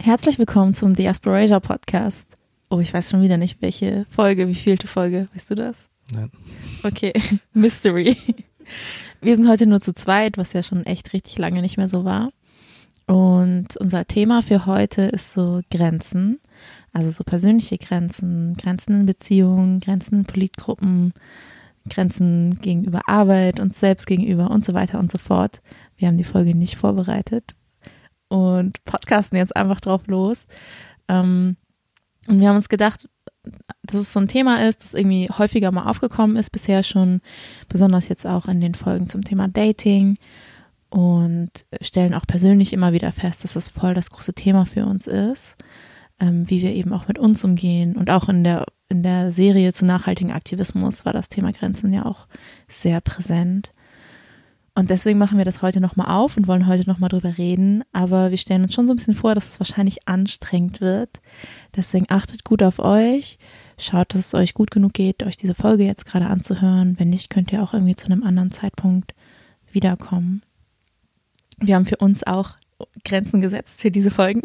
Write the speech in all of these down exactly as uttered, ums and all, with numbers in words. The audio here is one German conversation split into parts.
Herzlich willkommen zum Diasporasia Podcast. Oh, ich weiß schon wieder nicht, welche Folge, wie vielte Folge. Weißt du das? Nein. Okay, Mystery. Wir sind heute nur zu zweit, was ja schon echt richtig lange nicht mehr so war. Und unser Thema für heute ist so Grenzen. Also so persönliche Grenzen, Grenzen in Beziehungen, Grenzen in Politgruppen, Grenzen gegenüber Arbeit, uns selbst gegenüber und so weiter und so fort. Wir haben die Folge nicht vorbereitet und podcasten jetzt einfach drauf los. Und wir haben uns gedacht, dass es so ein Thema ist, das irgendwie häufiger mal aufgekommen ist, bisher schon, besonders jetzt auch in den Folgen zum Thema Dating, und stellen auch persönlich immer wieder fest, dass es voll das große Thema für uns ist, ähm, wie wir eben auch mit uns umgehen. Und auch in der, in der Serie zu nachhaltigen Aktivismus war das Thema Grenzen ja auch sehr präsent. Und deswegen machen wir das heute nochmal auf und wollen heute nochmal drüber reden. Aber wir stellen uns schon so ein bisschen vor, dass es wahrscheinlich anstrengend wird. Deswegen achtet gut auf euch. Schaut, dass es euch gut genug geht, euch diese Folge jetzt gerade anzuhören. Wenn nicht, könnt ihr auch irgendwie zu einem anderen Zeitpunkt wiederkommen. Wir haben für uns auch Grenzen gesetzt für diese Folgen,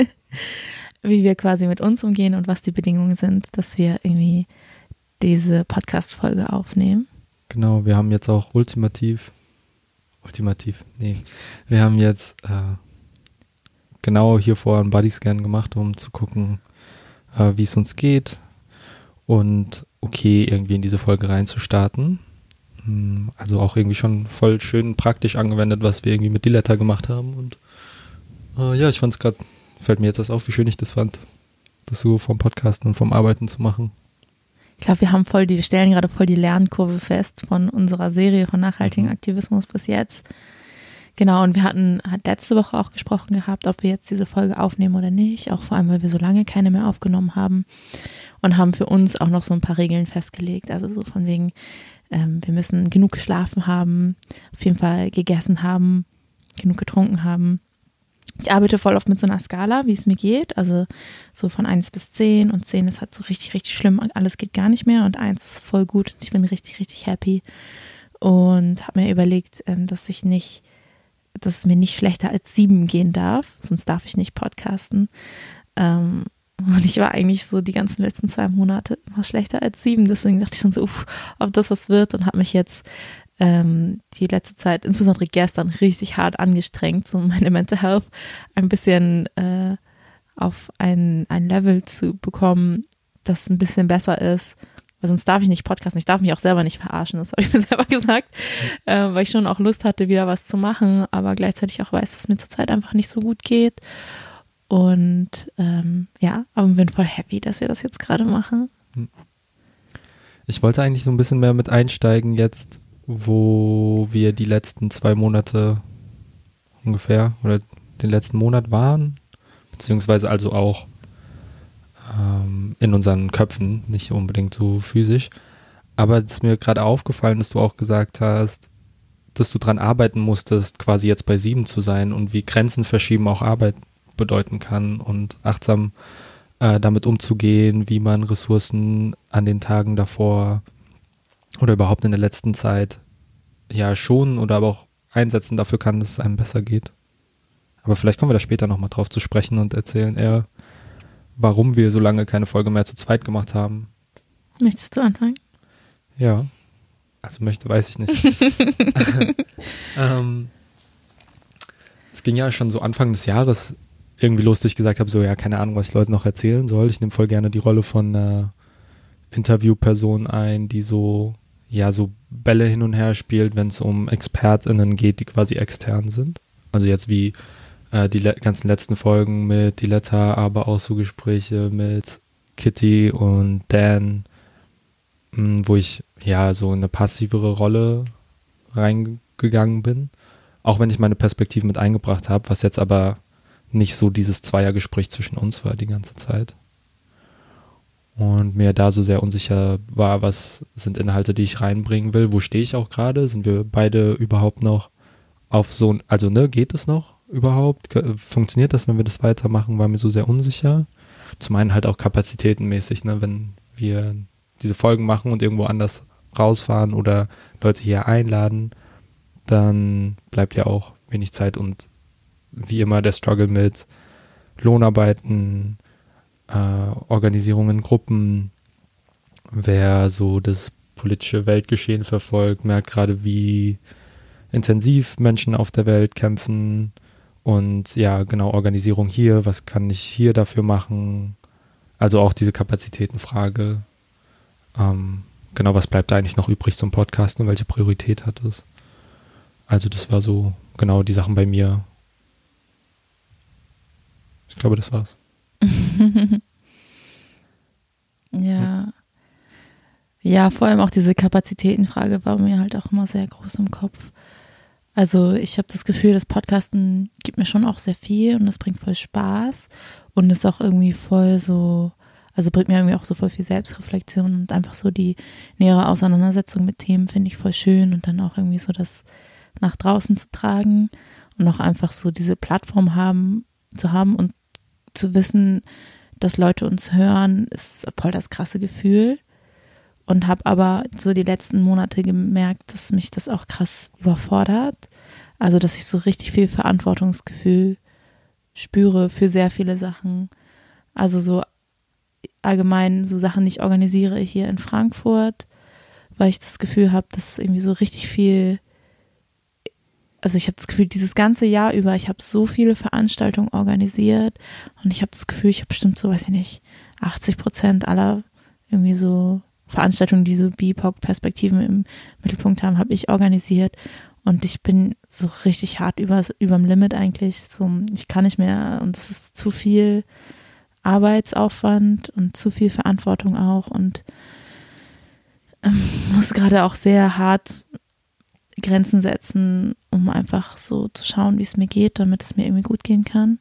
wie wir quasi mit uns umgehen und was die Bedingungen sind, dass wir irgendwie diese Podcast-Folge aufnehmen. Genau, wir haben jetzt auch ultimativ, ultimativ, nee, wir haben jetzt äh, genau hier vorher einen Bodyscan gemacht, um zu gucken, äh, wie es uns geht und okay, irgendwie in diese Folge reinzustarten. Also auch irgendwie schon voll schön praktisch angewendet, was wir irgendwie mit Diletta gemacht haben. Und äh, ja, ich fand es gerade, fällt mir jetzt das auf, wie schön ich das fand, das so vom Podcasten und vom Arbeiten zu machen. Ich glaube, wir haben voll die, wir stellen gerade voll die Lernkurve fest von unserer Serie von nachhaltigen Aktivismus bis jetzt. Genau, und wir hatten, hat letzte Woche auch gesprochen gehabt, ob wir jetzt diese Folge aufnehmen oder nicht, auch vor allem, weil wir so lange keine mehr aufgenommen haben, und haben für uns auch noch so ein paar Regeln festgelegt, also so von wegen, ähm, wir müssen genug geschlafen haben, auf jeden Fall gegessen haben, genug getrunken haben. Ich arbeite voll oft mit so einer Skala, wie es mir geht, also so von eins bis zehn, und zehn ist halt so richtig, richtig schlimm, alles geht gar nicht mehr, und eins ist voll gut, ich bin richtig, richtig happy, und habe mir überlegt, ähm, dass ich nicht, dass es mir nicht schlechter als sieben gehen darf, sonst darf ich nicht podcasten. Ähm, und ich war eigentlich so die ganzen letzten zwei Monate immer schlechter als sieben, deswegen dachte ich schon so, uff, ob das was wird, und habe mich jetzt ähm, die letzte Zeit, insbesondere gestern, richtig hart angestrengt, so meine Mental Health ein bisschen äh, auf ein, ein Level zu bekommen, das ein bisschen besser ist. Weil sonst darf ich nicht podcasten, ich darf mich auch selber nicht verarschen, das habe ich mir selber gesagt, äh, weil ich schon auch Lust hatte, wieder was zu machen, aber gleichzeitig auch weiß, dass es mir zurzeit einfach nicht so gut geht. Und ähm, ja, aber ich bin voll happy, dass wir das jetzt gerade machen. Ich wollte eigentlich so ein bisschen mehr mit einsteigen jetzt, wo wir die letzten zwei Monate ungefähr oder den letzten Monat waren, beziehungsweise also auch in unseren Köpfen, nicht unbedingt so physisch. Aber es ist mir gerade aufgefallen, dass du auch gesagt hast, dass du dran arbeiten musstest, quasi jetzt bei sieben zu sein, und wie Grenzen verschieben auch Arbeit bedeuten kann und achtsam äh, damit umzugehen, wie man Ressourcen an den Tagen davor oder überhaupt in der letzten Zeit ja schonen oder aber auch einsetzen dafür kann, dass es einem besser geht. Aber vielleicht kommen wir da später nochmal drauf zu sprechen und erzählen eher, warum wir so lange keine Folge mehr zu zweit gemacht haben. Möchtest du anfangen? Ja, also möchte, weiß ich nicht. ähm, es ging ja schon so Anfang des Jahres irgendwie los, dass ich gesagt habe, so ja, keine Ahnung, was ich Leuten noch erzählen soll. Ich nehme voll gerne die Rolle von einer Interviewperson ein, die so, ja, so Bälle hin und her spielt, wenn es um ExpertInnen geht, die quasi extern sind. Also jetzt wie die le- ganzen letzten Folgen mit Diletta, aber auch so Gespräche mit Kitty und Dan, mh, wo ich ja so in eine passivere Rolle reingegangen bin, auch wenn ich meine Perspektive mit eingebracht habe, was jetzt aber nicht so dieses Zweiergespräch zwischen uns war die ganze Zeit. Und mir da so sehr unsicher war, was sind Inhalte, die ich reinbringen will, wo stehe ich auch gerade, sind wir beide überhaupt noch auf so, also ne, geht es noch überhaupt? Funktioniert das, wenn wir das weitermachen? War mir so sehr unsicher. Zum einen halt auch kapazitätenmäßig, ne, wenn wir diese Folgen machen und irgendwo anders rausfahren oder Leute hier einladen, dann bleibt ja auch wenig Zeit und wie immer der Struggle mit Lohnarbeiten, äh, Organisierungen, Gruppen, wer so das politische Weltgeschehen verfolgt, merkt gerade, wie intensiv Menschen auf der Welt kämpfen und ja, genau, Organisierung hier, was kann ich hier dafür machen? Also auch diese Kapazitätenfrage. Ähm, genau, was bleibt da eigentlich noch übrig zum Podcasten und welche Priorität hat es? Also das war so genau die Sachen bei mir. Ich glaube, das war's. Ja. Ja, vor allem auch diese Kapazitätenfrage war mir halt auch immer sehr groß im Kopf. Also ich habe das Gefühl, das Podcasten gibt mir schon auch sehr viel und das bringt voll Spaß und ist auch irgendwie voll so, also bringt mir irgendwie auch so voll viel Selbstreflexion und einfach so die nähere Auseinandersetzung mit Themen finde ich voll schön und dann auch irgendwie so das nach draußen zu tragen und auch einfach so diese Plattform haben, zu haben und zu wissen, dass Leute uns hören, ist voll das krasse Gefühl. Und habe aber so die letzten Monate gemerkt, dass mich das auch krass überfordert. Also, dass ich so richtig viel Verantwortungsgefühl spüre für sehr viele Sachen. Also so allgemein so Sachen, die ich organisiere hier in Frankfurt, weil ich das Gefühl habe, dass irgendwie so richtig viel, also ich habe das Gefühl, dieses ganze Jahr über, ich habe so viele Veranstaltungen organisiert und ich habe das Gefühl, ich habe bestimmt so, weiß ich nicht, achtzig Prozent aller irgendwie so Veranstaltungen, die so B I P O C-Perspektiven im Mittelpunkt haben, habe ich organisiert und ich bin so richtig hart über überm Limit eigentlich. So, ich kann nicht mehr und das ist zu viel Arbeitsaufwand und zu viel Verantwortung auch und ähm, muss gerade auch sehr hart Grenzen setzen, um einfach so zu schauen, wie es mir geht, damit es mir irgendwie gut gehen kann.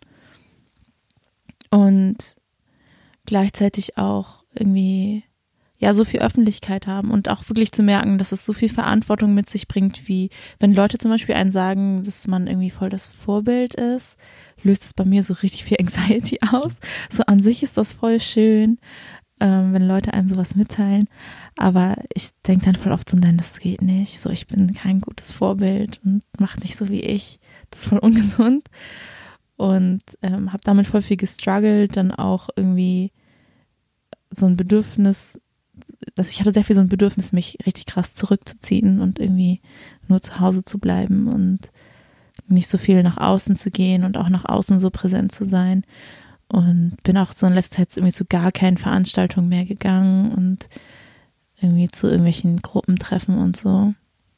Und gleichzeitig auch irgendwie ja so viel Öffentlichkeit haben und auch wirklich zu merken, dass es so viel Verantwortung mit sich bringt, wie wenn Leute zum Beispiel einen sagen, dass man irgendwie voll das Vorbild ist, löst es bei mir so richtig viel Anxiety aus. So an sich ist das voll schön, ähm, wenn Leute einem sowas mitteilen, aber ich denke dann voll oft so, nein, das geht nicht, so ich bin kein gutes Vorbild und macht nicht so wie ich, das ist voll ungesund und ähm, habe damit voll viel gestruggelt, dann auch irgendwie so ein Bedürfnis, dass ich hatte sehr viel so ein Bedürfnis, mich richtig krass zurückzuziehen und irgendwie nur zu Hause zu bleiben und nicht so viel nach außen zu gehen und auch nach außen so präsent zu sein. Und bin auch so in letzter Zeit irgendwie zu gar keinen Veranstaltungen mehr gegangen und irgendwie zu irgendwelchen Gruppentreffen und so.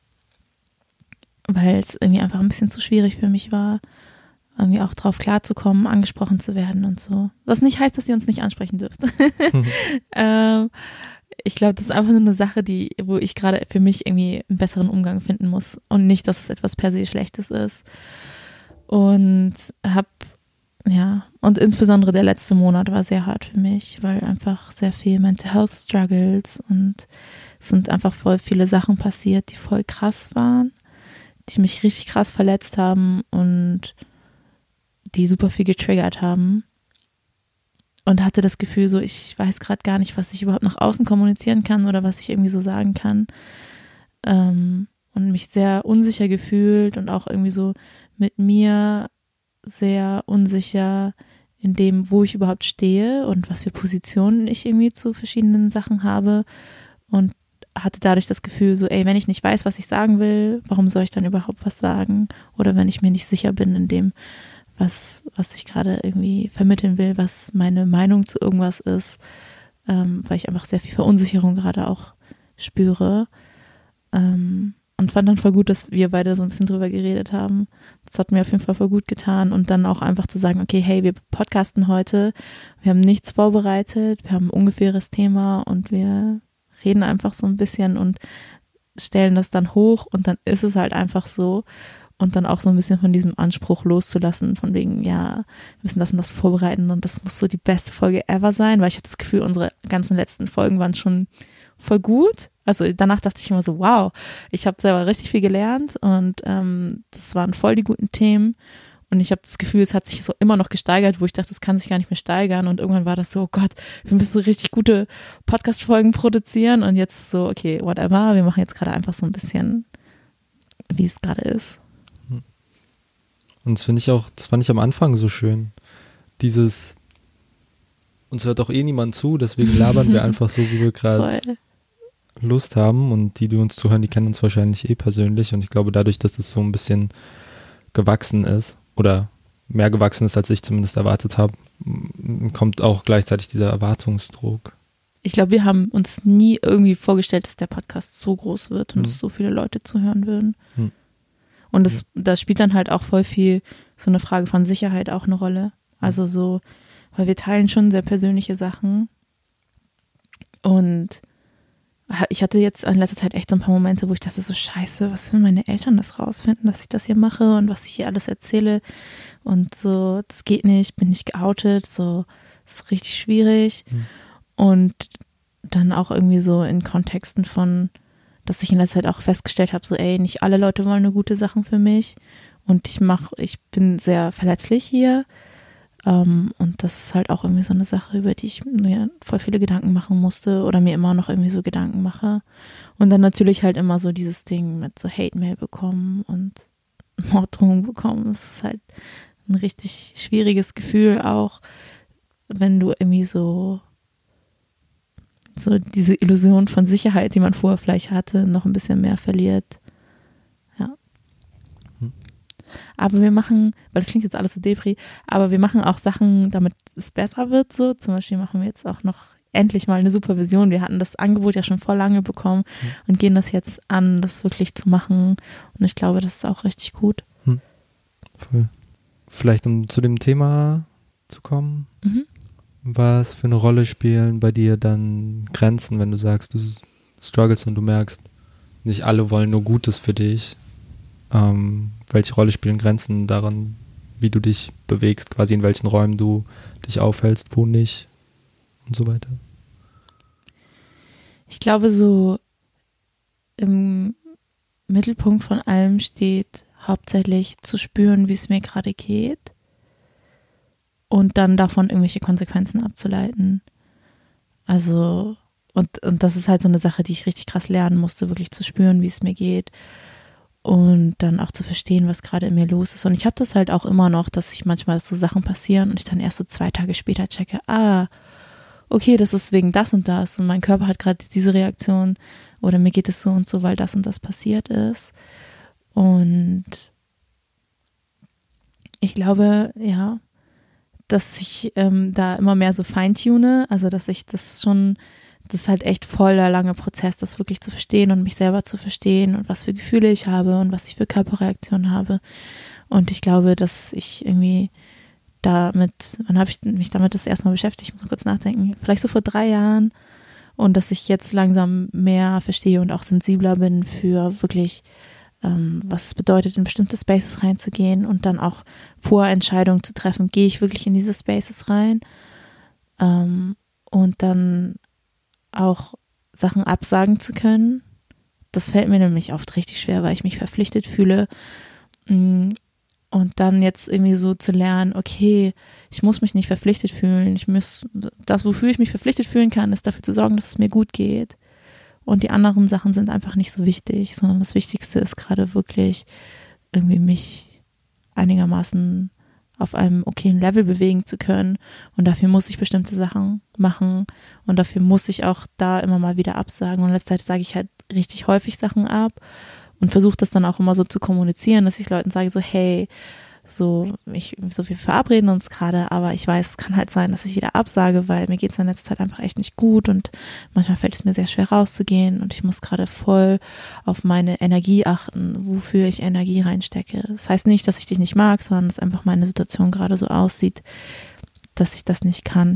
Weil es irgendwie einfach ein bisschen zu schwierig für mich war, irgendwie auch drauf klarzukommen, angesprochen zu werden und so. Was nicht heißt, dass ihr uns nicht ansprechen dürft. Mhm. ähm, ich glaube, das ist einfach nur eine Sache, die, wo ich gerade für mich irgendwie einen besseren Umgang finden muss und nicht, dass es etwas per se Schlechtes ist. Und hab, ja, und insbesondere der letzte Monat war sehr hart für mich, weil einfach sehr viel Mental Health Struggles und es sind einfach voll viele Sachen passiert, die voll krass waren, die mich richtig krass verletzt haben und die super viel getriggert haben. Und hatte das Gefühl so, ich weiß gerade gar nicht, was ich überhaupt nach außen kommunizieren kann oder was ich irgendwie so sagen kann. Ähm, und mich sehr unsicher gefühlt und auch irgendwie so mit mir sehr unsicher in dem, wo ich überhaupt stehe und was für Positionen ich irgendwie zu verschiedenen Sachen habe. Und hatte dadurch das Gefühl so, ey, wenn ich nicht weiß, was ich sagen will, warum soll ich dann überhaupt was sagen? Oder wenn ich mir nicht sicher bin in dem, was, was ich gerade irgendwie vermitteln will, was meine Meinung zu irgendwas ist, ähm, weil ich einfach sehr viel Verunsicherung gerade auch spüre. Ähm, und fand dann voll gut, dass wir beide so ein bisschen drüber geredet haben. Das hat mir auf jeden Fall voll gut getan. Und dann auch einfach zu sagen, okay, hey, wir podcasten heute, wir haben nichts vorbereitet, wir haben ein ungefähres Thema und wir reden einfach so ein bisschen und stellen das dann hoch und dann ist es halt einfach so. Und dann auch so ein bisschen von diesem Anspruch loszulassen, von wegen, ja, wir müssen das und das vorbereiten und das muss so die beste Folge ever sein, weil ich habe das Gefühl, unsere ganzen letzten Folgen waren schon voll gut. Also danach dachte ich immer so, wow, ich habe selber richtig viel gelernt und ähm, das waren voll die guten Themen und ich habe das Gefühl, es hat sich so immer noch gesteigert, wo ich dachte, das kann sich gar nicht mehr steigern und irgendwann war das so, oh Gott, wir müssen richtig gute Podcast-Folgen produzieren und jetzt so, okay, whatever, wir machen jetzt gerade einfach so ein bisschen, wie es gerade ist. Und das finde ich auch, das fand ich am Anfang so schön. dieses, uns hört doch eh niemand zu, deswegen labern wir einfach so, wie wir gerade Lust haben, und die, die uns zuhören, die kennen uns wahrscheinlich eh persönlich, und ich glaube, dadurch, dass das so ein bisschen gewachsen ist oder mehr gewachsen ist, als ich zumindest erwartet habe, kommt auch gleichzeitig dieser Erwartungsdruck. Ich glaube, wir haben uns nie irgendwie vorgestellt, dass der Podcast so groß wird und hm. dass so viele Leute zuhören würden. Hm. Und das, das spielt dann halt auch voll viel so eine Frage von Sicherheit auch eine Rolle. Also so, weil wir teilen schon sehr persönliche Sachen. Und ich hatte jetzt in letzter Zeit echt so ein paar Momente, wo ich dachte so, scheiße, was, wenn meine Eltern das rausfinden, dass ich das hier mache und was ich hier alles erzähle. Und so, das geht nicht, bin nicht geoutet, so, das ist richtig schwierig. Mhm. Und dann auch irgendwie so in Kontexten von, dass ich in letzter Zeit auch festgestellt habe, so, ey, nicht alle Leute wollen nur gute Sachen für mich. Und ich mache, ich bin sehr verletzlich hier. Um, und das ist halt auch irgendwie so eine Sache, über die ich mir voll viele Gedanken machen musste oder mir immer noch irgendwie so Gedanken mache. Und dann natürlich halt immer so dieses Ding mit so Hate-Mail bekommen und Morddrohungen bekommen. Das ist halt ein richtig schwieriges Gefühl auch, wenn du irgendwie so so diese Illusion von Sicherheit, die man vorher vielleicht hatte, noch ein bisschen mehr verliert. Ja. Hm. Aber wir machen, weil das klingt jetzt alles so Depri, aber wir machen auch Sachen, damit es besser wird, so. Zum Beispiel machen wir jetzt auch noch endlich mal eine Supervision. Wir hatten das Angebot ja schon vor lange bekommen hm. und gehen das jetzt an, das wirklich zu machen. Und ich glaube, das ist auch richtig gut. Hm. Voll. Vielleicht, um zu dem Thema zu kommen, mhm. was für eine Rolle spielen bei dir dann Grenzen, wenn du sagst, du struggles und du merkst, nicht alle wollen nur Gutes für dich. Ähm, welche Rolle spielen Grenzen daran, wie du dich bewegst, quasi in welchen Räumen du dich aufhältst, wo nicht und so weiter? Ich glaube, so im Mittelpunkt von allem steht hauptsächlich zu spüren, wie es mir gerade geht und dann davon irgendwelche Konsequenzen abzuleiten. Also und, und das ist halt so eine Sache, die ich richtig krass lernen musste, wirklich zu spüren, wie es mir geht und dann auch zu verstehen, was gerade in mir los ist. Und ich habe das halt auch immer noch, dass ich manchmal so Sachen passieren und ich dann erst so zwei Tage später checke, ah, okay, das ist wegen das und das und mein Körper hat gerade diese Reaktion oder mir geht es so und so, weil das und das passiert ist. Und ich glaube, ja, dass ich ähm, da immer mehr so feintune, also dass ich das schon, das ist halt echt voll der lange Prozess, das wirklich zu verstehen und mich selber zu verstehen und was für Gefühle ich habe und was ich für Körperreaktionen habe. Und ich glaube, dass ich irgendwie damit, wann habe ich mich damit das erste Mal beschäftigt, ich muss mal kurz nachdenken, vielleicht so vor drei Jahren, und dass ich jetzt langsam mehr verstehe und auch sensibler bin für wirklich, ähm, was es bedeutet, in bestimmte Spaces reinzugehen und dann auch Vorentscheidungen zu treffen, gehe ich wirklich in diese Spaces rein, ähm, und dann auch Sachen absagen zu können. Das fällt mir nämlich oft richtig schwer, weil ich mich verpflichtet fühle, mh, und dann jetzt irgendwie so zu lernen, okay, ich muss mich nicht verpflichtet fühlen. Ich muss, das, wofür ich mich verpflichtet fühlen kann, ist dafür zu sorgen, dass es mir gut geht. Und die anderen Sachen sind einfach nicht so wichtig, sondern das Wichtigste ist gerade wirklich irgendwie mich einigermaßen auf einem okayen Level bewegen zu können. Und dafür muss ich bestimmte Sachen machen. Und dafür muss ich auch da immer mal wieder absagen. Und in letzter Zeit sage ich halt richtig häufig Sachen ab. Und versuche das dann auch immer so zu kommunizieren, dass ich Leuten sage so, hey, so, ich, so wir verabreden uns gerade, aber ich weiß, es kann halt sein, dass ich wieder absage, weil mir geht es in letzter Zeit einfach echt nicht gut und manchmal fällt es mir sehr schwer rauszugehen und ich muss gerade voll auf meine Energie achten, wofür ich Energie reinstecke. Das heißt nicht, dass ich dich nicht mag, sondern dass einfach meine Situation gerade so aussieht, dass ich das nicht kann.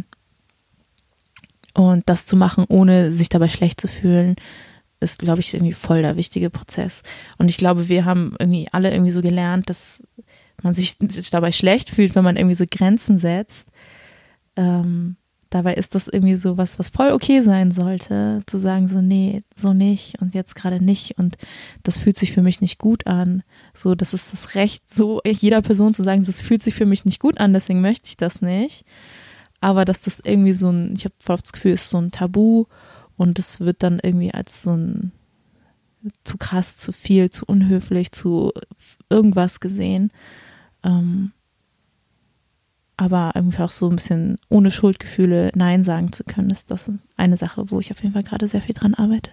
Und das zu machen, ohne sich dabei schlecht zu fühlen, ist, glaube ich, irgendwie voll der wichtige Prozess. Und ich glaube, wir haben irgendwie alle irgendwie so gelernt, dass man sich dabei schlecht fühlt, wenn man irgendwie so Grenzen setzt. Ähm, dabei ist das irgendwie so was, was voll okay sein sollte, zu sagen so, nee, so nicht und jetzt gerade nicht und das fühlt sich für mich nicht gut an. So, das ist das Recht, so jeder Person zu sagen, das fühlt sich für mich nicht gut an, deswegen möchte ich das nicht. Aber dass das irgendwie so ein, ich habe voll das Gefühl, ist so ein Tabu. Und es wird dann irgendwie als so ein zu krass, zu viel, zu unhöflich, zu irgendwas gesehen. Ähm aber irgendwie auch so ein bisschen ohne Schuldgefühle Nein sagen zu können, ist das eine Sache, wo ich auf jeden Fall gerade sehr viel dran arbeite.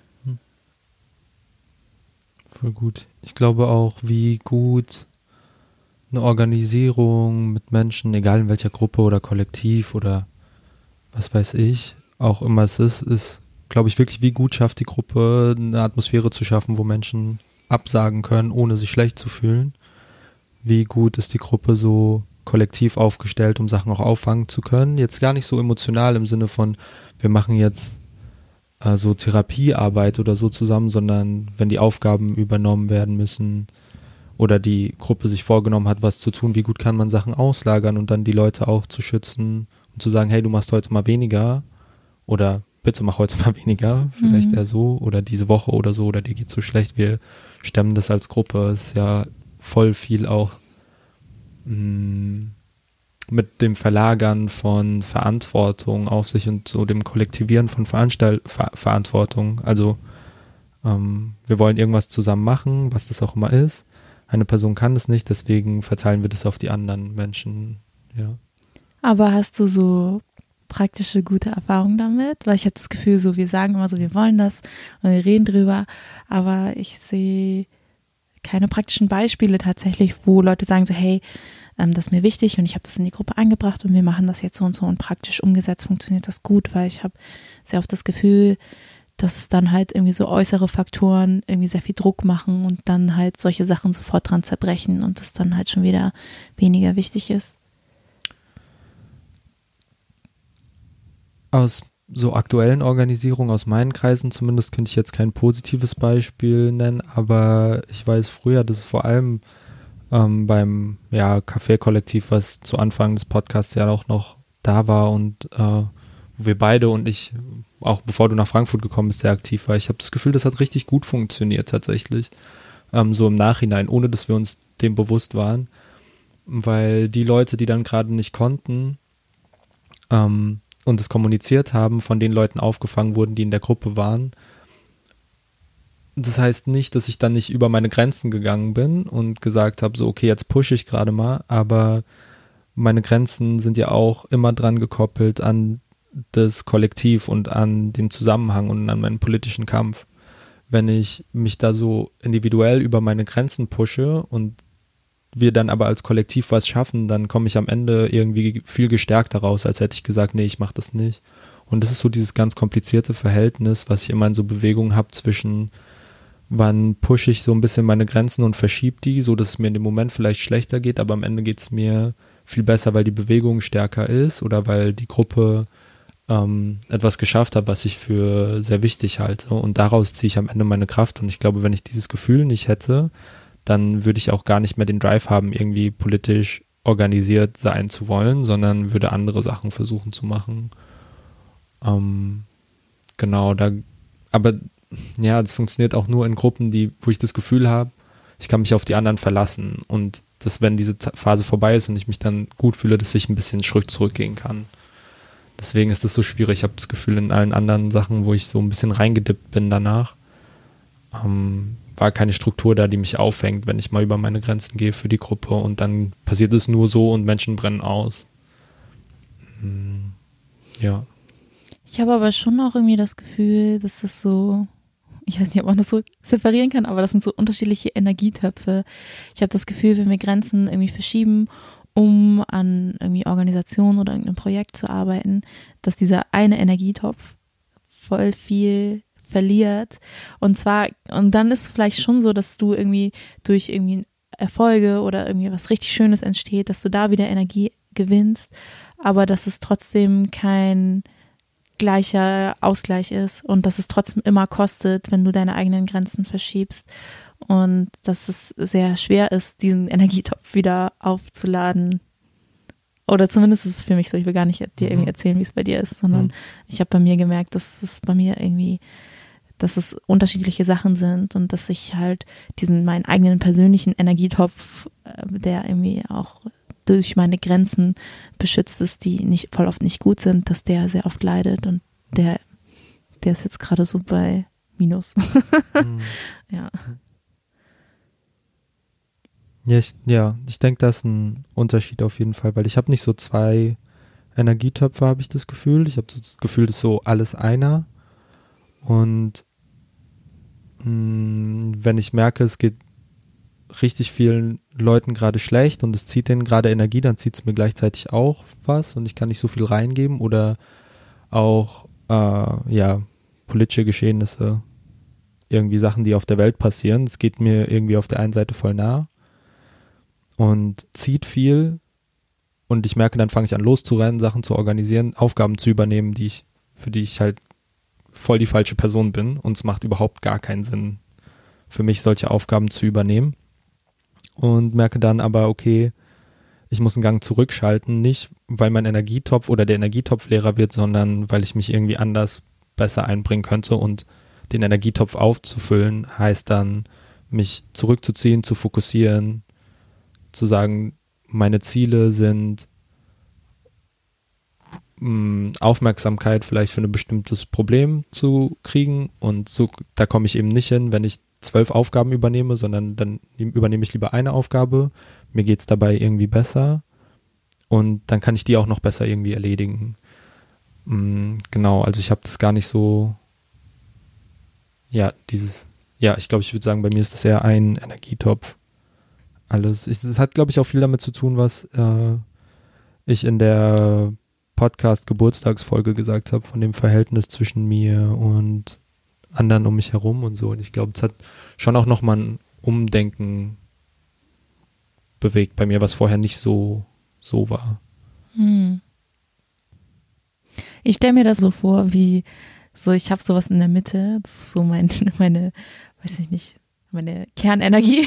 Voll gut. Ich glaube auch, wie gut eine Organisierung mit Menschen, egal in welcher Gruppe oder Kollektiv oder was weiß ich, auch immer es ist, ist, glaube ich, wirklich, wie gut schafft die Gruppe, eine Atmosphäre zu schaffen, wo Menschen absagen können, ohne sich schlecht zu fühlen. Wie gut ist die Gruppe so kollektiv aufgestellt, um Sachen auch auffangen zu können. Jetzt gar nicht so emotional im Sinne von, wir machen jetzt äh, so Therapiearbeit oder so zusammen, sondern wenn die Aufgaben übernommen werden müssen oder die Gruppe sich vorgenommen hat, was zu tun, wie gut kann man Sachen auslagern und dann die Leute auch zu schützen und zu sagen, hey, du machst heute mal weniger oder bitte mach heute mal weniger, vielleicht mhm. eher so oder diese Woche oder so oder dir geht's so schlecht, wir stemmen das als Gruppe. Es ist ja voll viel auch mh, mit dem Verlagern von Verantwortung auf sich und so dem Kollektivieren von Veranstalt- Ver- Verantwortung. Also ähm, wir wollen irgendwas zusammen machen, was das auch immer ist. Eine Person kann das nicht, deswegen verteilen wir das auf die anderen Menschen. Ja. Aber hast du so praktische, gute Erfahrungen damit? Weil ich habe das Gefühl, so wir sagen immer so, wir wollen das und wir reden drüber, aber ich sehe keine praktischen Beispiele tatsächlich, wo Leute sagen so, hey, ähm, das ist mir wichtig und ich habe das in die Gruppe eingebracht und wir machen das jetzt so und so und praktisch umgesetzt funktioniert das gut, weil ich habe sehr oft das Gefühl, dass es dann halt irgendwie so äußere Faktoren irgendwie sehr viel Druck machen und dann halt solche Sachen sofort dran zerbrechen und das dann halt schon wieder weniger wichtig ist. Aus so aktuellen Organisierungen, aus meinen Kreisen zumindest, könnte ich jetzt kein positives Beispiel nennen, aber ich weiß früher, dass es vor allem ähm, beim ja, Café-Kollektiv, was zu Anfang des Podcasts ja auch noch da war und äh, wo wir beide und ich, auch bevor du nach Frankfurt gekommen bist, sehr aktiv war. Ich habe das Gefühl, das hat richtig gut funktioniert tatsächlich, ähm, so im Nachhinein, ohne dass wir uns dem bewusst waren, weil die Leute, die dann gerade nicht konnten, ähm, und es kommuniziert haben, von den Leuten aufgefangen wurden, die in der Gruppe waren. Das heißt nicht, dass ich dann nicht über meine Grenzen gegangen bin und gesagt habe, so okay, jetzt pushe ich gerade mal, aber meine Grenzen sind ja auch immer dran gekoppelt an das Kollektiv und an den Zusammenhang und an meinen politischen Kampf. Wenn ich mich da so individuell über meine Grenzen pushe und wir dann aber als Kollektiv was schaffen, dann komme ich am Ende irgendwie viel gestärkter raus, als hätte ich gesagt, nee, ich mache das nicht. Und das ist so dieses ganz komplizierte Verhältnis, was ich immer in so Bewegungen habe zwischen, wann pushe ich so ein bisschen meine Grenzen und verschiebe die, so dass es mir in dem Moment vielleicht schlechter geht, aber am Ende geht es mir viel besser, weil die Bewegung stärker ist oder weil die Gruppe ähm, etwas geschafft hat, was ich für sehr wichtig halte. Und daraus ziehe ich am Ende meine Kraft. Und ich glaube, wenn ich dieses Gefühl nicht hätte, dann würde ich auch gar nicht mehr den Drive haben, irgendwie politisch organisiert sein zu wollen, sondern würde andere Sachen versuchen zu machen. Ähm, genau, da, aber ja, das funktioniert auch nur in Gruppen, die, wo ich das Gefühl habe, ich kann mich auf die anderen verlassen und dass, wenn diese Phase vorbei ist und ich mich dann gut fühle, dass ich ein bisschen einen Schritt zurückgehen kann. Deswegen ist das so schwierig. Ich habe das Gefühl, in allen anderen Sachen, wo ich so ein bisschen reingedippt bin danach, ähm, war keine Struktur da, die mich aufhängt, wenn ich mal über meine Grenzen gehe für die Gruppe und dann passiert es nur so und Menschen brennen aus. Hm, ja. Ich habe aber schon auch irgendwie das Gefühl, dass das so, ich weiß nicht, ob man das so separieren kann, aber das sind so unterschiedliche Energietöpfe. Ich habe das Gefühl, wenn wir Grenzen irgendwie verschieben, um an irgendwie Organisation oder irgendeinem Projekt zu arbeiten, dass dieser eine Energietopf voll viel verliert. Und zwar, und dann ist es vielleicht schon so, dass du irgendwie durch irgendwie Erfolge oder irgendwie was richtig Schönes entsteht, dass du da wieder Energie gewinnst, aber dass es trotzdem kein gleicher Ausgleich ist und dass es trotzdem immer kostet, wenn du deine eigenen Grenzen verschiebst und dass es sehr schwer ist, diesen Energietopf wieder aufzuladen. Oder zumindest ist es für mich so, ich will gar nicht dir irgendwie erzählen, wie es bei dir ist, sondern mhm. ich habe bei mir gemerkt, dass es bei mir irgendwie, dass es unterschiedliche Sachen sind und dass ich halt diesen meinen eigenen persönlichen Energietopf, der irgendwie auch durch meine Grenzen beschützt ist, die nicht voll oft nicht gut sind, dass der sehr oft leidet und der, der ist jetzt gerade so bei Minus. Mhm. Ja. Ja, ich, ja, ich denke, das ist ein Unterschied auf jeden Fall, weil ich habe nicht so zwei Energietöpfe, habe ich das Gefühl. Ich habe so das Gefühl, das ist so alles einer. Und mh, wenn ich merke, es geht richtig vielen Leuten gerade schlecht und es zieht denen gerade Energie, dann zieht es mir gleichzeitig auch was und ich kann nicht so viel reingeben oder auch äh, ja, politische Geschehnisse, irgendwie Sachen, die auf der Welt passieren. Es geht mir irgendwie auf der einen Seite voll nah und zieht viel und ich merke, dann fange ich an loszurennen, Sachen zu organisieren, Aufgaben zu übernehmen, die ich, für die ich halt voll die falsche Person bin und es macht überhaupt gar keinen Sinn für mich, solche Aufgaben zu übernehmen. Und merke dann aber, okay, ich muss einen Gang zurückschalten, nicht weil mein Energietopf oder der Energietopf leerer wird, sondern weil ich mich irgendwie anders besser einbringen könnte und den Energietopf aufzufüllen, heißt dann, mich zurückzuziehen, zu fokussieren, zu sagen, meine Ziele sind mh, Aufmerksamkeit vielleicht für ein bestimmtes Problem zu kriegen und so, da komme ich eben nicht hin, wenn ich zwölf Aufgaben übernehme, sondern dann übernehme ich lieber eine Aufgabe. Mir geht es dabei irgendwie besser und dann kann ich die auch noch besser irgendwie erledigen. Mm, genau, also ich habe das gar nicht so, ja, dieses, ja, ich glaube, ich würde sagen, bei mir ist das eher ein Energietopf. Alles. Es hat, glaube ich, auch viel damit zu tun, was äh, ich in der Podcast-Geburtstagsfolge gesagt habe, von dem Verhältnis zwischen mir und anderen um mich herum und so. Und ich glaube, es hat schon auch nochmal ein Umdenken bewegt bei mir, was vorher nicht so, so war. Hm. Ich stelle mir das so vor, wie so, ich habe sowas in der Mitte, das ist so mein, meine, weiß ich nicht, meine Kernenergie.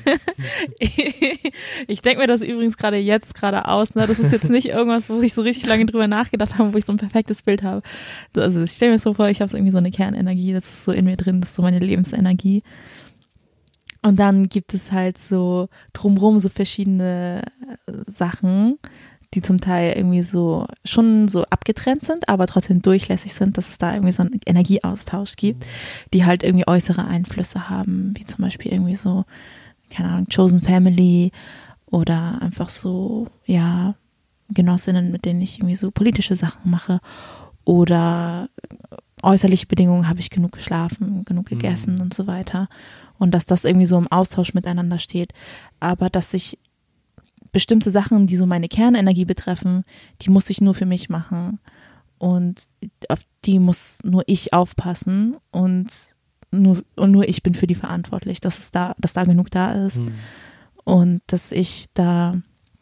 Ich denke mir das übrigens gerade jetzt gerade aus, ne? Das ist jetzt nicht irgendwas, wo ich so richtig lange drüber nachgedacht habe, wo ich so ein perfektes Bild habe. Also ich stelle mir so vor, ich habe so irgendwie so eine Kernenergie, das ist so in mir drin, das ist so meine Lebensenergie. Und dann gibt es halt so drumherum so verschiedene Sachen, die zum Teil irgendwie so schon so abgetrennt sind, aber trotzdem durchlässig sind, dass es da irgendwie so einen Energieaustausch gibt, die halt irgendwie äußere Einflüsse haben, wie zum Beispiel irgendwie so, keine Ahnung, Chosen Family oder einfach so, ja, Genossinnen, mit denen ich irgendwie so politische Sachen mache oder äußerliche Bedingungen, habe ich genug geschlafen, genug gegessen mhm. und so weiter. Und dass das irgendwie so im Austausch miteinander steht, aber dass ich bestimmte Sachen, die so meine Kernenergie betreffen, die muss ich nur für mich machen und auf die muss nur ich aufpassen und nur, und nur ich bin für die verantwortlich, dass es da, dass da genug da ist mhm. und dass ich da,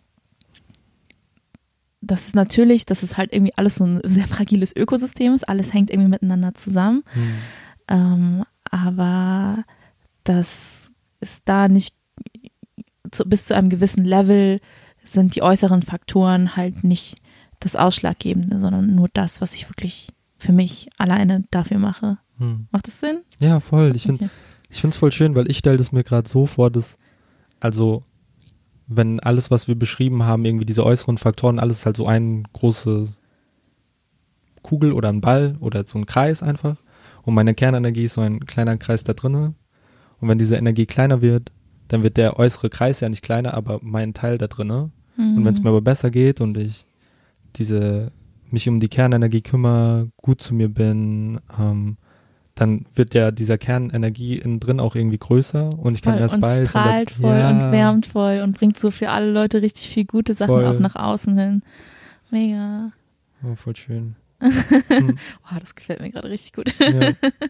das ist natürlich, dass es halt irgendwie alles so ein sehr fragiles Ökosystem ist, alles hängt irgendwie miteinander zusammen, mhm. ähm, aber dass es da nicht Zu, bis zu einem gewissen Level sind die äußeren Faktoren halt nicht das Ausschlaggebende, sondern nur das, was ich wirklich für mich alleine dafür mache. Hm. Macht das Sinn? Ja, voll. Ich finde ich finde es voll schön, weil ich stelle das mir gerade so vor, dass, also, wenn alles, was wir beschrieben haben, irgendwie diese äußeren Faktoren, alles halt so eine große Kugel oder ein Ball oder so ein Kreis einfach. Und meine Kernenergie ist so ein kleiner Kreis da drinne. Und wenn diese Energie kleiner wird, dann wird der äußere Kreis ja nicht kleiner, aber mein Teil da drin. Mhm. Und wenn es mir aber besser geht und ich diese mich um die Kernenergie kümmere, gut zu mir bin, ähm, dann wird ja dieser Kernenergie innen drin auch irgendwie größer und ich kann voll, erst und beißen. strahlt und voll ja. und wärmt voll und bringt so für alle Leute richtig viel gute Sachen voll. Auch nach außen hin. Mega. Oh, voll schön. hm. Oh, das gefällt mir gerade richtig gut. Ja.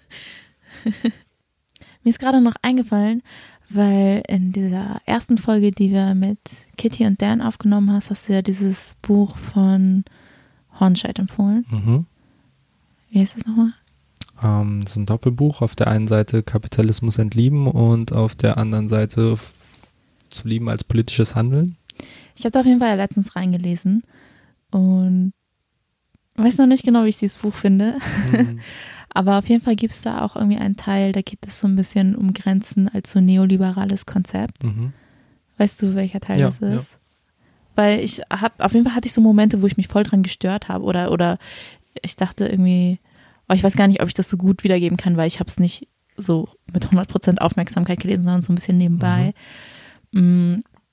Mir ist gerade noch eingefallen, weil in dieser ersten Folge, die wir mit Kitty und Dan aufgenommen hast, hast du ja dieses Buch von Hornscheid empfohlen. Mhm. Wie heißt das nochmal? Um, das ist ein Doppelbuch. Auf der einen Seite Kapitalismus entlieben und auf der anderen Seite zu lieben als politisches Handeln. Ich habe da auf jeden Fall ja letztens reingelesen und weiß noch nicht genau, wie ich dieses Buch finde. Mhm. Aber auf jeden Fall gibt es da auch irgendwie einen Teil, da geht es so ein bisschen um Grenzen als so neoliberales Konzept. Mhm. Weißt du, welcher Teil ja, das ist? Ja. Weil ich habe, auf jeden Fall hatte ich so Momente, wo ich mich voll dran gestört habe oder, oder ich dachte irgendwie, oh, ich weiß gar nicht, ob ich das so gut wiedergeben kann, weil ich habe es nicht so mit hundert Prozent Aufmerksamkeit gelesen, sondern so ein bisschen nebenbei. Mhm.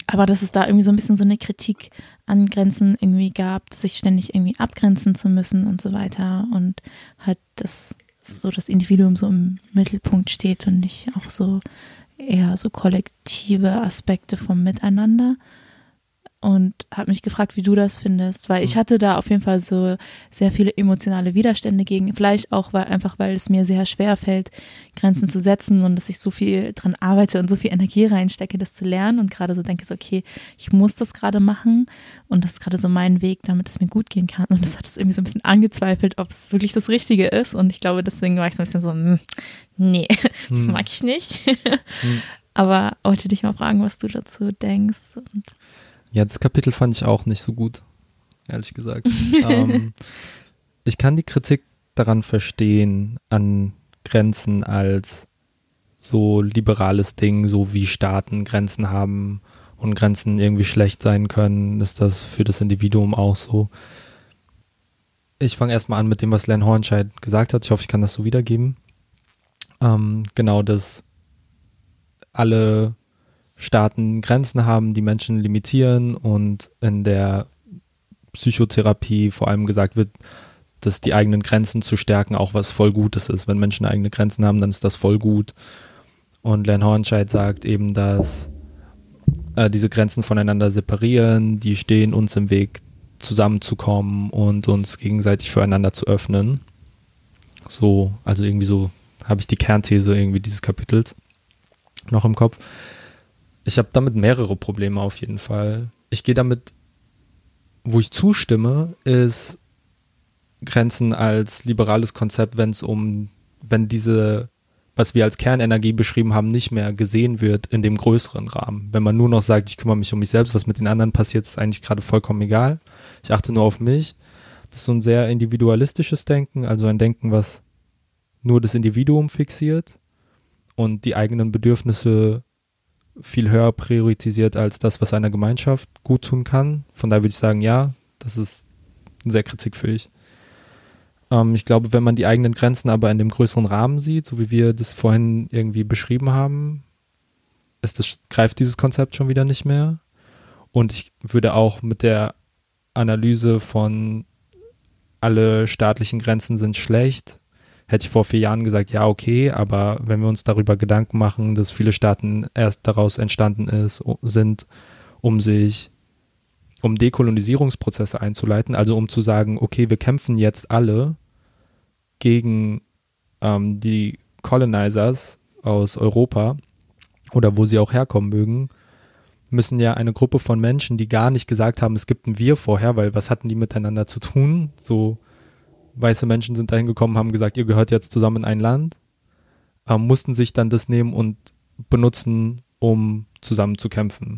Aber dass es da irgendwie so ein bisschen so eine Kritik an Grenzen irgendwie gab, sich ständig irgendwie abgrenzen zu müssen und so weiter und halt, dass so das Individuum so im Mittelpunkt steht und nicht auch so eher so kollektive Aspekte vom Miteinander. Und habe mich gefragt, wie du das findest, weil ich hatte da auf jeden Fall so sehr viele emotionale Widerstände gegen, vielleicht auch weil einfach, weil es mir sehr schwer fällt, Grenzen zu setzen und dass ich so viel dran arbeite und so viel Energie reinstecke, das zu lernen und gerade so denke, so okay, ich muss das gerade machen und das ist gerade so mein Weg, damit es mir gut gehen kann und das hat es irgendwie so ein bisschen angezweifelt, ob es wirklich das Richtige ist und ich glaube, deswegen war ich so ein bisschen so, hm, nee, das hm. mag ich nicht. Hm. Aber wollte dich mal fragen, was du dazu denkst und Ja, das Kapitel fand ich auch nicht so gut, ehrlich gesagt. ähm, ich kann die Kritik daran verstehen, an Grenzen als so liberales Ding, so wie Staaten Grenzen haben und Grenzen irgendwie schlecht sein können, ist das für das Individuum auch so. Ich fange erstmal an mit dem, was Len Hornscheid gesagt hat. Ich hoffe, ich kann das so wiedergeben. Ähm, genau, dass alle Staaten Grenzen haben, die Menschen limitieren und in der Psychotherapie vor allem gesagt wird, dass die eigenen Grenzen zu stärken auch was voll Gutes ist. Wenn Menschen eigene Grenzen haben, dann ist das voll gut. Und Len Hornscheid sagt eben, dass äh, diese Grenzen voneinander separieren, die stehen uns im Weg, zusammenzukommen und uns gegenseitig füreinander zu öffnen. So, also irgendwie so habe ich die Kernthese irgendwie dieses Kapitels noch im Kopf. Ich habe damit mehrere Probleme auf jeden Fall. Ich gehe damit, wo ich zustimme, ist Grenzen als liberales Konzept, wenn es um, wenn diese, was wir als Kernenergie beschrieben haben, nicht mehr gesehen wird in dem größeren Rahmen. Wenn man nur noch sagt, ich kümmere mich um mich selbst, was mit den anderen passiert, ist eigentlich gerade vollkommen egal. Ich achte nur auf mich. Das ist so ein sehr individualistisches Denken, also ein Denken, was nur das Individuum fixiert und die eigenen Bedürfnisse viel höher priorisiert als das, was einer Gemeinschaft gut tun kann. Von daher würde ich sagen, ja, das ist sehr kritikfähig. Ähm, ich glaube, wenn man die eigenen Grenzen aber in dem größeren Rahmen sieht, so wie wir das vorhin irgendwie beschrieben haben, ist das, greift dieses Konzept schon wieder nicht mehr. Und ich würde auch mit der Analyse von alle staatlichen Grenzen sind schlecht, hätte ich vor vier Jahren gesagt, ja, okay, aber wenn wir uns darüber Gedanken machen, dass viele Staaten erst daraus entstanden ist, sind, um sich, um Dekolonisierungsprozesse einzuleiten, also um zu sagen, okay, wir kämpfen jetzt alle gegen ähm, die Colonizers aus Europa oder wo sie auch herkommen mögen, müssen ja eine Gruppe von Menschen, die gar nicht gesagt haben, es gibt ein Wir vorher, weil was hatten die miteinander zu tun? So weiße Menschen sind dahin gekommen, haben gesagt, ihr gehört jetzt zusammen in ein Land, äh, mussten sich dann das nehmen und benutzen, um zusammen zu kämpfen.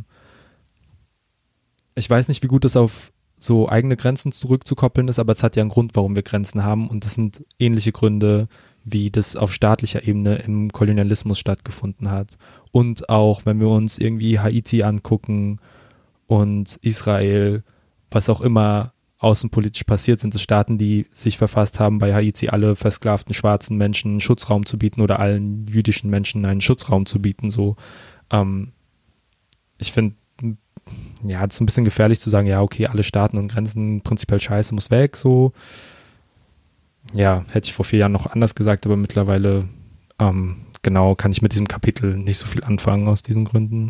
Ich weiß nicht, wie gut das auf so eigene Grenzen zurückzukoppeln ist, aber es hat ja einen Grund, warum wir Grenzen haben und das sind ähnliche Gründe, wie das auf staatlicher Ebene im Kolonialismus stattgefunden hat. Und auch, wenn wir uns irgendwie Haiti angucken und Israel, was auch immer außenpolitisch passiert, sind es Staaten, die sich verfasst haben, bei Haiti alle versklavten schwarzen Menschen einen Schutzraum zu bieten oder allen jüdischen Menschen einen Schutzraum zu bieten. So, ähm, ich finde, ja, es ist ein bisschen gefährlich zu sagen, ja, okay, alle Staaten und Grenzen prinzipiell scheiße, muss weg, so. Ja, hätte ich vor vier Jahren noch anders gesagt, aber mittlerweile, ähm, genau, kann ich mit diesem Kapitel nicht so viel anfangen aus diesen Gründen.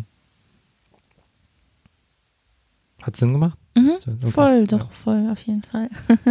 Hat Sinn gemacht? Mhm, Okay. voll, doch, ja. Voll, auf jeden Fall.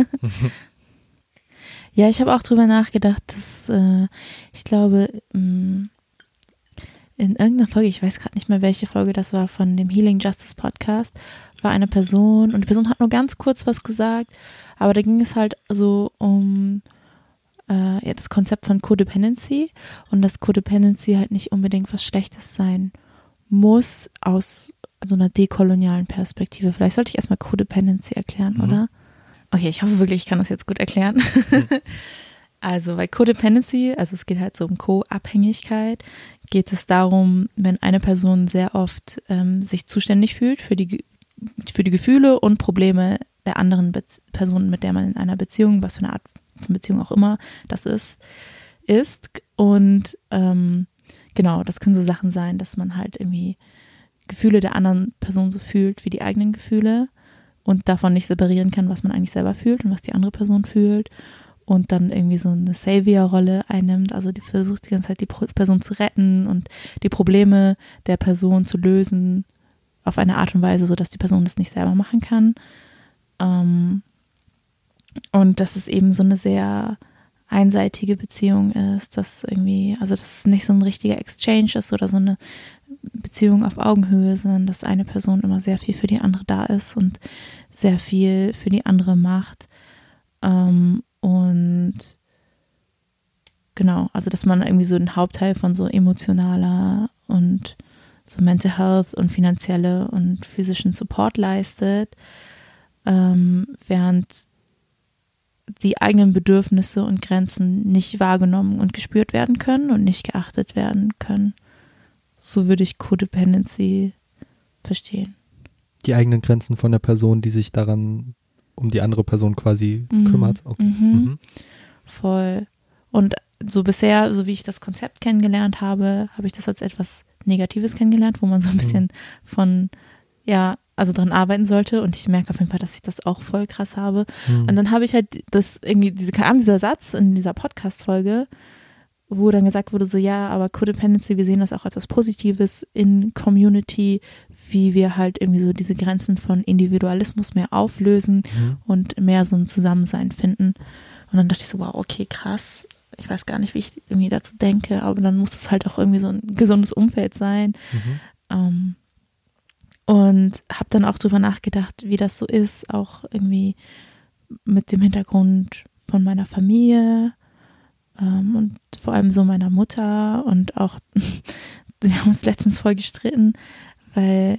Ja, ich habe auch drüber nachgedacht, dass äh, ich glaube, mh, in irgendeiner Folge, ich weiß gerade nicht mehr, welche Folge das war, von dem Healing Justice Podcast, war eine Person und die Person hat nur ganz kurz was gesagt, aber da ging es halt so um äh, ja, das Konzept von Codependency und dass Codependency halt nicht unbedingt was Schlechtes sein muss aus so einer dekolonialen Perspektive. Vielleicht sollte ich erstmal Codependency erklären, mhm. oder? Okay, ich hoffe wirklich, ich kann das jetzt gut erklären. Mhm. Also bei Codependency, also es geht halt so um Co-Abhängigkeit, geht es darum, wenn eine Person sehr oft ähm, sich zuständig fühlt für die, für die Gefühle und Probleme der anderen Be- Person, mit der man in einer Beziehung, was für eine Art von Beziehung auch immer das ist, ist. Und ähm, genau, das können so Sachen sein, dass man halt irgendwie Gefühle der anderen Person so fühlt wie die eigenen Gefühle und davon nicht separieren kann, was man eigentlich selber fühlt und was die andere Person fühlt und dann irgendwie so eine Savior-Rolle einnimmt, also die versucht die ganze Zeit die Person zu retten und die Probleme der Person zu lösen auf eine Art und Weise, sodass die Person das nicht selber machen kann. Ähm, und dass es eben so eine sehr einseitige Beziehung ist, dass irgendwie, also dass es nicht so ein richtiger Exchange ist oder so eine Beziehung auf Augenhöhe, sondern dass eine Person immer sehr viel für die andere da ist und sehr viel für die andere macht. Ähm, und genau, also dass man irgendwie so einen Hauptteil von so emotionaler und so Mental Health und finanzielle und physischen Support leistet, ähm, während die eigenen Bedürfnisse und Grenzen nicht wahrgenommen und gespürt werden können und nicht geachtet werden können. So würde ich Codependency verstehen. Die eigenen Grenzen von der Person, die sich daran um die andere Person quasi Mhm. kümmert. Okay. Mhm. Mhm. Voll. Und so bisher, so wie ich das Konzept kennengelernt habe, habe ich das als etwas Negatives kennengelernt, wo man so ein bisschen Mhm. von, ja, also dran arbeiten sollte und ich merke auf jeden Fall, dass ich das auch voll krass habe. Mhm. Und dann habe ich halt das irgendwie, diese, kam dieser Satz in dieser Podcast-Folge, wo dann gesagt wurde, so ja, aber Codependency, wir sehen das auch als was Positives in Community, wie wir halt irgendwie so diese Grenzen von Individualismus mehr auflösen Mhm. und mehr so ein Zusammensein finden. Und dann dachte ich so, wow, okay, krass. Ich weiß gar nicht, wie ich irgendwie dazu denke, aber dann muss es halt auch irgendwie so ein gesundes Umfeld sein. Mhm. Ähm, und habe dann auch drüber nachgedacht, wie das so ist, auch irgendwie mit dem Hintergrund von meiner Familie ähm, und vor allem so meiner Mutter und auch, wir haben uns letztens voll gestritten, weil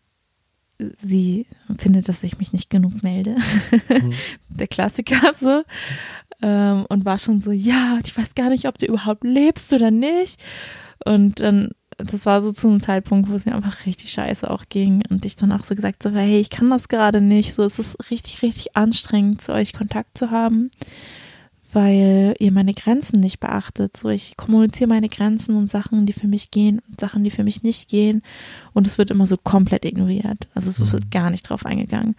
sie findet, dass ich mich nicht genug melde. Mhm. Der Klassiker so. Ähm, und war schon so, ja, ich weiß gar nicht, ob du überhaupt lebst oder nicht. Und dann, das war so zu einem Zeitpunkt, wo es mir einfach richtig scheiße auch ging. Und ich dann auch so gesagt so, hey, ich kann das gerade nicht. So, es ist richtig, richtig anstrengend, zu euch Kontakt zu haben, weil ihr meine Grenzen nicht beachtet. So, ich kommuniziere meine Grenzen und Sachen, die für mich gehen und Sachen, die für mich nicht gehen. Und es wird immer so komplett ignoriert. Also es Mhm. wird gar nicht drauf eingegangen.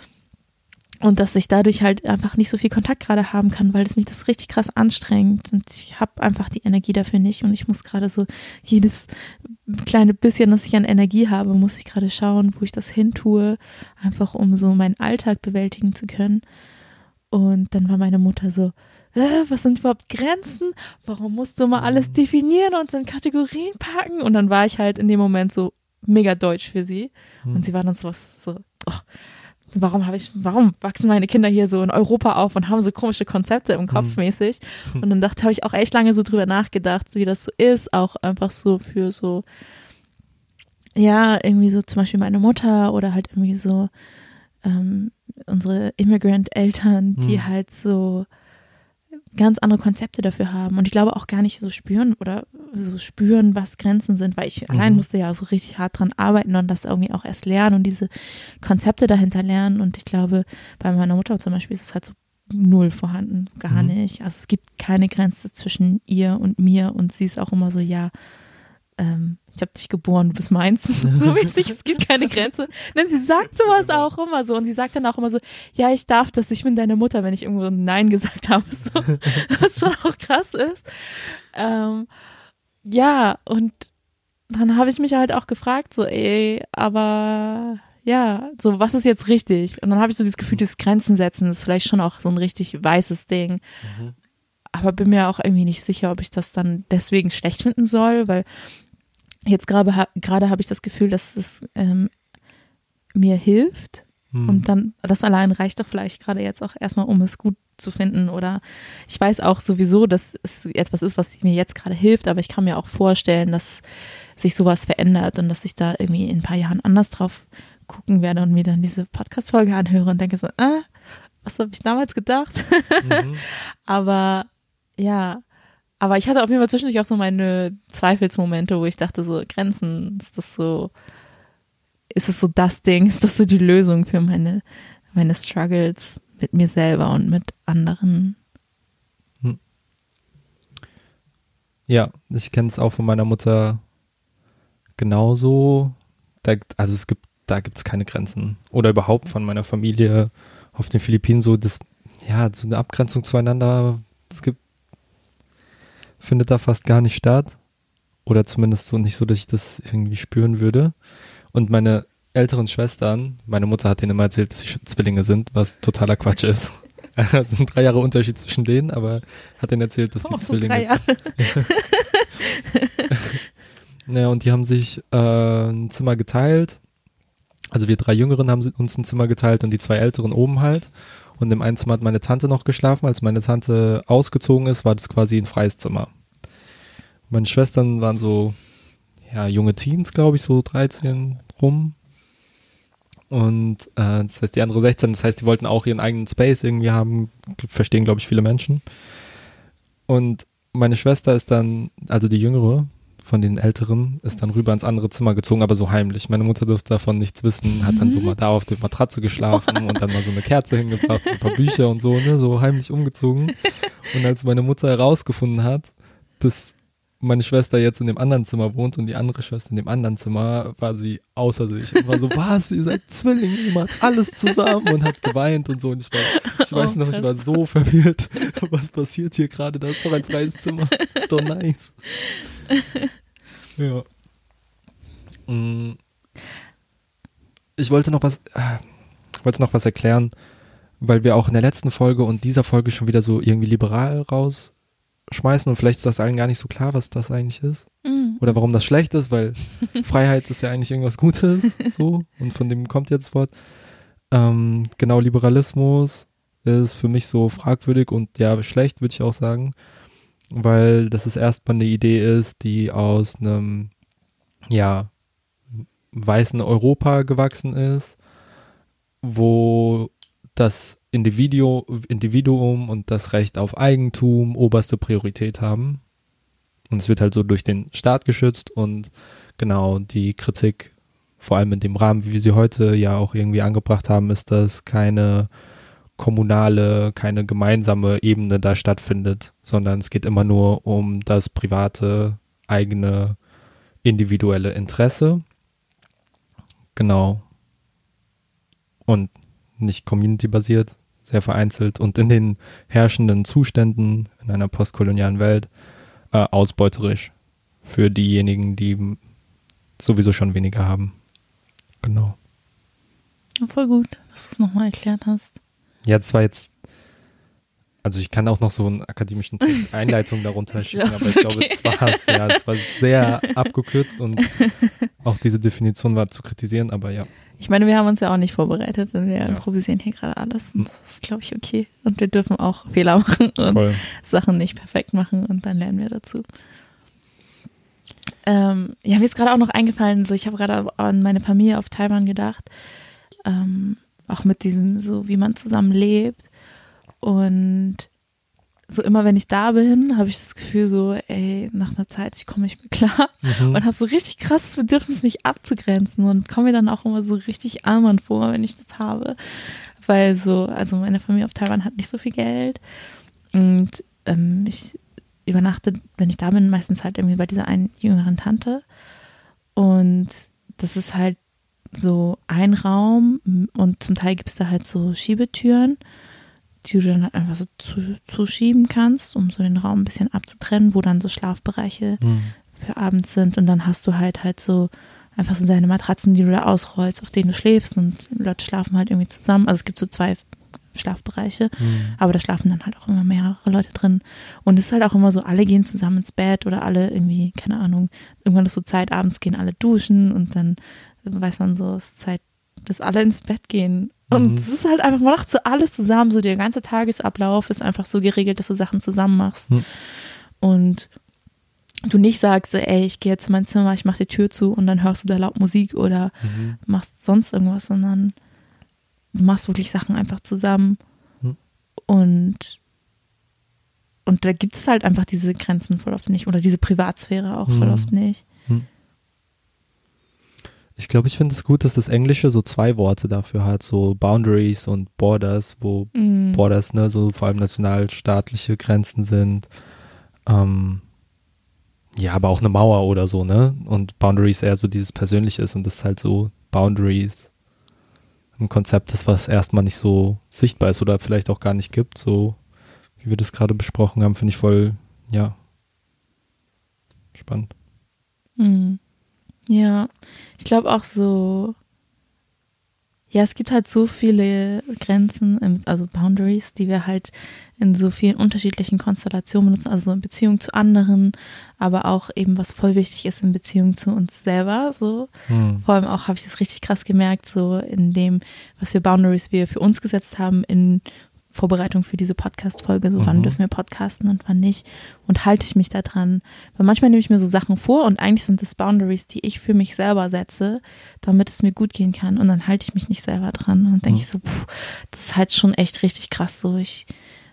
Und dass ich dadurch halt einfach nicht so viel Kontakt gerade haben kann, weil es mich das richtig krass anstrengt und ich habe einfach die Energie dafür nicht und ich muss gerade so jedes kleine bisschen, das ich an Energie habe, muss ich gerade schauen, wo ich das hin tue, einfach um so meinen Alltag bewältigen zu können. Und dann war meine Mutter so, äh, was sind überhaupt Grenzen? Warum musst du mal alles definieren und in Kategorien packen? Und dann war ich halt in dem Moment so mega deutsch für sie Mhm. und sie war dann so, so oh, warum habe ich, warum wachsen meine Kinder hier so in Europa auf und haben so komische Konzepte im Kopf Mhm. mäßig? Und dann dachte, habe ich auch echt lange so drüber nachgedacht, wie das so ist, auch einfach so für so, ja, irgendwie so zum Beispiel meine Mutter oder halt irgendwie so ähm, unsere Immigrant-Eltern, die Mhm. halt so ganz andere Konzepte dafür haben und ich glaube auch gar nicht so spüren oder so spüren, was Grenzen sind, weil ich Mhm. allein musste ja so richtig hart dran arbeiten und das irgendwie auch erst lernen und diese Konzepte dahinter lernen und ich glaube, bei meiner Mutter zum Beispiel ist es halt so null vorhanden, gar Mhm. nicht. Also es gibt keine Grenze zwischen ihr und mir und sie ist auch immer so, ja, ähm, ich habe dich geboren, du bist meins, so mäßig, es gibt keine Grenze. Denn sie sagt sowas auch immer so und sie sagt dann auch immer so, ja, ich darf das, ich bin deine Mutter, wenn ich irgendwo Nein gesagt habe, so, was schon auch krass ist. Ähm, ja, und dann habe ich mich halt auch gefragt, so, ey, aber ja, so, was ist jetzt richtig? Und dann habe ich so dieses Gefühl, dieses Grenzen setzen ist vielleicht schon auch so ein richtig weißes Ding. Mhm. Aber bin mir auch irgendwie nicht sicher, ob ich das dann deswegen schlecht finden soll, weil jetzt gerade gerade habe ich das Gefühl, dass es ähm, mir hilft Mhm. und dann, das allein reicht doch vielleicht gerade jetzt auch erstmal, um es gut zu finden oder ich weiß auch sowieso, dass es etwas ist, was mir jetzt gerade hilft, aber ich kann mir auch vorstellen, dass sich sowas verändert und dass ich da irgendwie in ein paar Jahren anders drauf gucken werde und mir dann diese Podcast-Folge anhöre und denke so, ah, was habe ich damals gedacht? Mhm. Aber ja, aber ich hatte auf jeden Fall zwischendurch auch so meine Zweifelsmomente, wo ich dachte so, Grenzen, ist das so, ist es so das Ding, ist das so die Lösung für meine, meine Struggles mit mir selber und mit anderen? Ja, ich kenne es auch von meiner Mutter genauso, da, also es gibt, da gibt es keine Grenzen. Oder überhaupt von meiner Familie auf den Philippinen so, das, ja, so eine Abgrenzung zueinander, es gibt, findet da fast gar nicht statt. Oder zumindest so nicht so, dass ich das irgendwie spüren würde. Und meine älteren Schwestern, meine Mutter hat denen immer erzählt, dass sie Zwillinge sind, was totaler Quatsch ist. Es sind drei Jahre Unterschied zwischen denen, aber hat denen erzählt, dass die oh, so Zwillinge drei Jahre. sind. Ja, und die haben sich äh, ein Zimmer geteilt. Also wir drei Jüngeren haben uns ein Zimmer geteilt und die zwei Älteren oben halt. Und im einen Zimmer hat meine Tante noch geschlafen. Als meine Tante ausgezogen ist, war das quasi ein freies Zimmer. Meine Schwestern waren so, ja, junge Teens, glaube ich, so dreizehn rum. Und äh, das heißt, die andere sechzehn, das heißt, die wollten auch ihren eigenen Space irgendwie haben, verstehen, glaube ich, viele Menschen. Und meine Schwester ist dann, also die Jüngere von den Älteren, ist dann rüber ins andere Zimmer gezogen, aber so heimlich. Meine Mutter durfte davon nichts wissen, hat dann so mal da auf der Matratze geschlafen und dann mal so eine Kerze hingebracht, ein paar Bücher und so, ne, so heimlich umgezogen. Und als meine Mutter herausgefunden hat, dass meine Schwester jetzt in dem anderen Zimmer wohnt und die andere Schwester in dem anderen Zimmer, war sie außer sich und war so, was, ihr seid Zwillinge, ihr macht alles zusammen und hat geweint und so. Und ich, war, ich weiß oh, noch, ich war so verwirrt, was passiert hier gerade, da ist doch ein freies Zimmer, ist doch nice. Ja. Ich wollte noch was, äh, wollte noch was erklären, weil wir auch in der letzten Folge und dieser Folge schon wieder so irgendwie liberal rausschmeißen und vielleicht ist das allen gar nicht so klar, was das eigentlich ist. Mhm. Oder warum das schlecht ist, weil Freiheit ist ja eigentlich irgendwas Gutes, so, und von dem kommt jetzt Wort. Ähm, genau, Liberalismus ist für mich so fragwürdig und ja, schlecht, würde ich auch sagen, weil das ist erstmal eine Idee ist, die aus einem, ja, weißen Europa gewachsen ist, wo das Individu- Individuum und das Recht auf Eigentum oberste Priorität haben. Und es wird halt so durch den Staat geschützt und genau die Kritik, vor allem in dem Rahmen, wie wir sie heute ja auch irgendwie angebracht haben, ist, dass keine kommunale, keine gemeinsame Ebene da stattfindet, sondern es geht immer nur um das private, eigene, individuelle Interesse. Genau. Und nicht community-basiert, sehr vereinzelt und in den herrschenden Zuständen in einer postkolonialen Welt äh, ausbeuterisch für diejenigen, die sowieso schon weniger haben. Genau. Ja, voll gut, dass du es nochmal erklärt hast. Ja, das war jetzt, also ich kann auch noch so einen akademischen Text, Einleitung darunter schicken, aber ich okay. glaube, das war's. Ja, es war sehr abgekürzt und auch diese Definition war zu kritisieren, aber ja. Ich meine, wir haben uns ja auch nicht vorbereitet, denn wir ja. improvisieren hier gerade alles und das ist, glaube ich, okay. Und wir dürfen auch Fehler machen und Voll. Sachen nicht perfekt machen und dann lernen wir dazu. Ähm, ja, mir ist gerade auch noch eingefallen, so ich habe gerade an meine Familie auf Taiwan gedacht, ähm, auch mit diesem, so wie man zusammen lebt. Und so immer, wenn ich da bin, habe ich das Gefühl so, ey, nach einer Zeit, ich komme nicht mehr klar. Mhm. Und habe so richtig krasses Bedürfnis, mich abzugrenzen und komme mir dann auch immer so richtig arm vor, wenn ich das habe. Weil so, also meine Familie auf Taiwan hat nicht so viel Geld. Und ähm, ich übernachte, wenn ich da bin, meistens halt irgendwie bei dieser einen jüngeren Tante. Und das ist halt so ein Raum und zum Teil gibt es da halt so Schiebetüren, die du dann halt einfach so zu, zuschieben kannst, um so den Raum ein bisschen abzutrennen, wo dann so Schlafbereiche mhm. für abends sind und dann hast du halt halt so einfach so deine Matratzen, die du da ausrollst, auf denen du schläfst und Leute schlafen halt irgendwie zusammen. Also es gibt so zwei Schlafbereiche, mhm. aber da schlafen dann halt auch immer mehrere Leute drin und es ist halt auch immer so, alle gehen zusammen ins Bett oder alle irgendwie, keine Ahnung, irgendwann ist so Zeit, abends gehen alle duschen und dann weiß man so, es ist Zeit, dass alle ins Bett gehen. Und mhm. es ist halt einfach, man macht so alles zusammen, so der ganze Tagesablauf ist einfach so geregelt, dass du Sachen zusammen machst. Mhm. Und du nicht sagst, so, ey, ich gehe jetzt in mein Zimmer, ich mache die Tür zu und dann hörst du da laut Musik oder mhm. machst sonst irgendwas, sondern du machst wirklich Sachen einfach zusammen. Mhm. Und und da gibt es halt einfach diese Grenzen voll oft nicht oder diese Privatsphäre auch voll mhm. oft nicht. Ich glaube, ich finde es gut, dass das Englische so zwei Worte dafür hat, so Boundaries und Borders, wo mm. Borders, ne, so vor allem nationalstaatliche Grenzen sind. Ähm, Ja, aber auch eine Mauer oder so, ne? Und Boundaries eher so dieses Persönliche ist und das ist halt so Boundaries ein Konzept ist, was erstmal nicht so sichtbar ist oder vielleicht auch gar nicht gibt, so wie wir das gerade besprochen haben, finde ich voll, ja, spannend. Mhm. Ja, ich glaube auch so, ja, es gibt halt so viele Grenzen, also Boundaries, die wir halt in so vielen unterschiedlichen Konstellationen benutzen, also so in Beziehung zu anderen, aber auch eben, was voll wichtig ist in Beziehung zu uns selber, so. Hm. Vor allem auch habe ich das richtig krass gemerkt, so in dem, was für Boundaries wir für uns gesetzt haben in Vorbereitung für diese Podcast-Folge, so mhm. wann dürfen wir podcasten und wann nicht und halte ich mich da dran, weil manchmal nehme ich mir so Sachen vor und eigentlich sind das Boundaries, die ich für mich selber setze, damit es mir gut gehen kann und dann halte ich mich nicht selber dran und denke mhm. ich so, pff, das ist halt schon echt richtig krass, so ich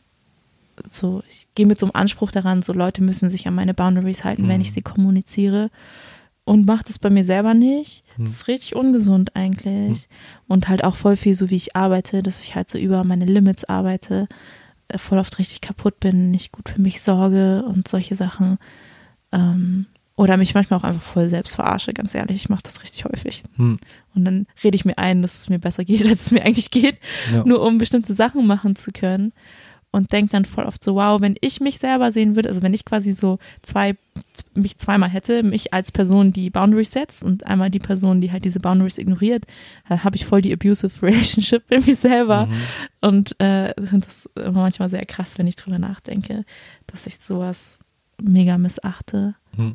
so, ich gehe mit so einem Anspruch daran, so Leute müssen sich an meine Boundaries halten, mhm. wenn ich sie kommuniziere und mache das bei mir selber nicht. Das ist richtig ungesund eigentlich. Hm. Und halt auch voll viel so, wie ich arbeite, dass ich halt so über meine Limits arbeite, voll oft richtig kaputt bin, nicht gut für mich sorge und solche Sachen. Ähm, oder mich manchmal auch einfach voll selbst verarsche, ganz ehrlich. Ich mache das richtig häufig. Hm. Und dann rede ich mir ein, dass es mir besser geht, als es mir eigentlich geht, ja. nur um bestimmte Sachen machen zu können. Und denke dann voll oft so, wow, wenn ich mich selber sehen würde, also wenn ich quasi so zwei, mich zweimal hätte, mich als Person, die Boundaries setzt und einmal die Person, die halt diese Boundaries ignoriert, dann habe ich voll die abusive relationship mit mir selber. Mhm. Und äh, das ist immer manchmal sehr krass, wenn ich drüber nachdenke, dass ich sowas mega missachte. Mhm.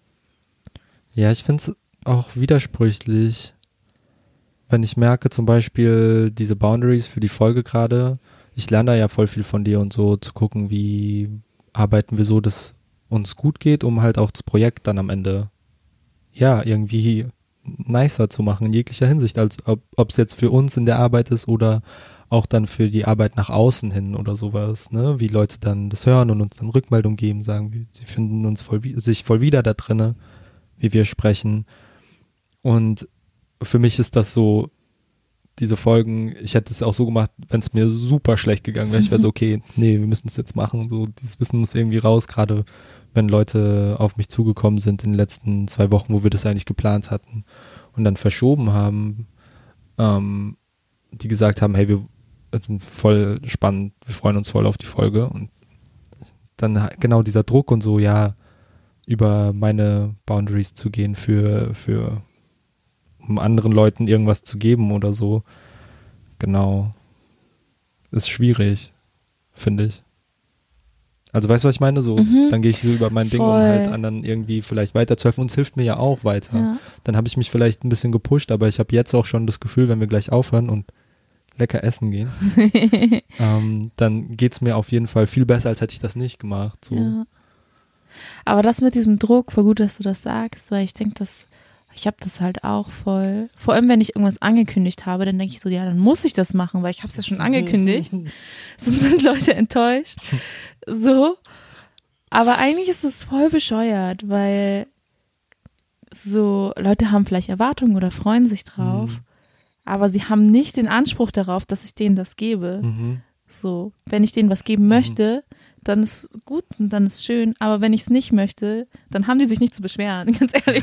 Ja, ich finde es auch widersprüchlich, wenn ich merke zum Beispiel diese Boundaries für die Folge gerade, ich lerne da ja voll viel von dir und so zu gucken, wie arbeiten wir so, dass uns gut geht, um halt auch das Projekt dann am Ende ja irgendwie nicer zu machen in jeglicher Hinsicht, als ob es jetzt für uns in der Arbeit ist oder auch dann für die Arbeit nach außen hin oder sowas, ne? Wie Leute dann das hören und uns dann Rückmeldung geben, sagen, sie finden uns voll, sich voll wieder da drinne, wie wir sprechen. Und für mich ist das so, diese Folgen, ich hätte es auch so gemacht, wenn es mir super schlecht gegangen wäre. Ich wäre so, okay, nee, wir müssen es jetzt machen. So, dieses Wissen muss irgendwie raus, gerade wenn Leute auf mich zugekommen sind in den letzten zwei Wochen, wo wir das eigentlich geplant hatten und dann verschoben haben, ähm, die gesagt haben, hey, wir sind voll spannend, wir freuen uns voll auf die Folge. Und dann genau dieser Druck und so, ja, über meine Boundaries zu gehen für, für um anderen Leuten irgendwas zu geben oder so. Genau. Ist schwierig, finde ich. Also weißt du, was ich meine? So, mhm. dann gehe ich so über mein Ding, um halt anderen irgendwie vielleicht weiterzuhelfen. Und es hilft mir ja auch weiter. Ja. Dann habe ich mich vielleicht ein bisschen gepusht, aber ich habe jetzt auch schon das Gefühl, wenn wir gleich aufhören und lecker essen gehen, ähm, dann geht es mir auf jeden Fall viel besser, als hätte ich das nicht gemacht. So. Ja. Aber das mit diesem Druck, voll gut, dass du das sagst, weil ich denke, dass ich habe das halt auch voll, vor allem wenn ich irgendwas angekündigt habe, dann denke ich so, ja, dann muss ich das machen, weil ich habe es ja schon angekündigt, sonst sind Leute enttäuscht, so, aber eigentlich ist es voll bescheuert, weil so Leute haben vielleicht Erwartungen oder freuen sich drauf, mhm. aber sie haben nicht den Anspruch darauf, dass ich denen das gebe, mhm. so, wenn ich denen was geben möchte, mhm. dann ist gut und dann ist schön, aber wenn ich es nicht möchte, dann haben die sich nicht zu beschweren, ganz ehrlich.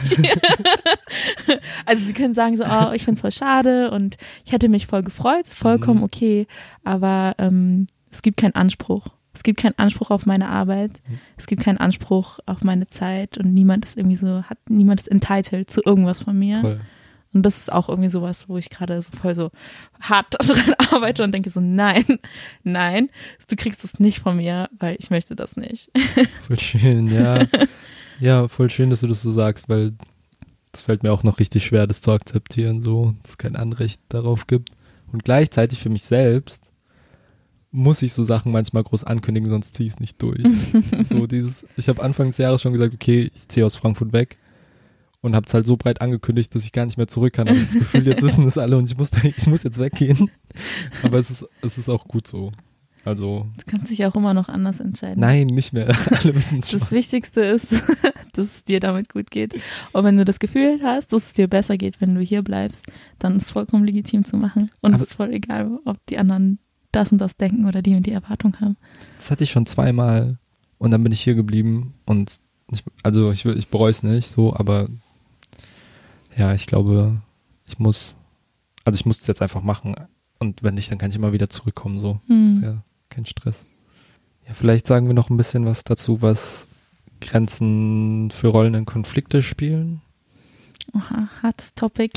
Also sie können sagen so, oh, ich finde es voll schade und ich hätte mich voll gefreut, vollkommen okay, aber ähm, es gibt keinen Anspruch. Es gibt keinen Anspruch auf meine Arbeit, es gibt keinen Anspruch auf meine Zeit und niemand ist irgendwie so, hat niemand ist entitled zu irgendwas von mir. Voll. Und das ist auch irgendwie sowas, wo ich gerade so voll so hart dran arbeite und denke so, nein, nein, du kriegst es nicht von mir, weil ich möchte das nicht. Voll schön, ja. Ja, voll schön, dass du das so sagst, weil das fällt mir auch noch richtig schwer, das zu akzeptieren, so, dass es kein Anrecht darauf gibt. Und gleichzeitig für mich selbst muss ich so Sachen manchmal groß ankündigen, sonst ziehe ich es nicht durch. So dieses, ich habe Anfang des Jahres schon gesagt, okay, ich ziehe aus Frankfurt weg. Und habe es halt so breit angekündigt, dass ich gar nicht mehr zurück kann. Habe ich das Gefühl, jetzt wissen es alle und ich muss, ich muss jetzt weggehen. Aber es ist, es ist auch gut so. Also. Du kannst dich auch immer noch anders entscheiden. Nein, nicht mehr. Alle wissen es schon. Das Wichtigste ist, dass es dir damit gut geht. Und wenn du das Gefühl hast, dass es dir besser geht, wenn du hier bleibst, dann ist es vollkommen legitim zu machen. Und aber es ist voll egal, ob die anderen das und das denken oder die und die Erwartung haben. Das hatte ich schon zweimal und dann bin ich hier geblieben und Ich, also ich, ich bereue es nicht so, aber ja, ich glaube, ich muss, also ich muss es jetzt einfach machen und wenn nicht, dann kann ich immer wieder zurückkommen, so. Hm. Das ist ja kein Stress. Ja, vielleicht sagen wir noch ein bisschen was dazu, was Grenzen für Rollen in Konflikte spielen. Oha, hartes Topic.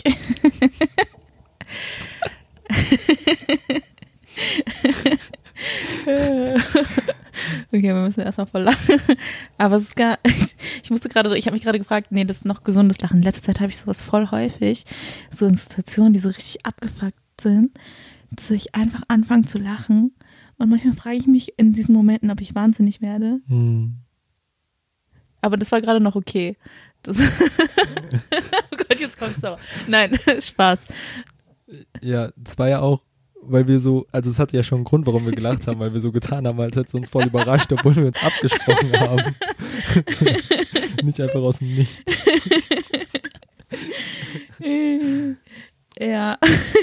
Okay, wir müssen erstmal voll lachen. Aber es ist gar, ich musste gerade, ich habe mich gerade gefragt, nee, das ist noch gesundes Lachen. In letzter Zeit habe ich sowas voll häufig, so in Situationen, die so richtig abgefuckt sind, dass ich einfach anfange zu lachen. Und manchmal frage ich mich in diesen Momenten, ob ich wahnsinnig werde. Hm. Aber das war gerade noch okay. Das oh Gott, jetzt kommt's aber. Nein, Spaß. Ja, das war ja auch, weil wir so, also es hatte ja schon einen Grund, warum wir gelacht haben, weil wir so getan haben, als hätte es uns voll überrascht, obwohl wir uns abgesprochen haben. Nicht einfach aus dem Nichts. Ja.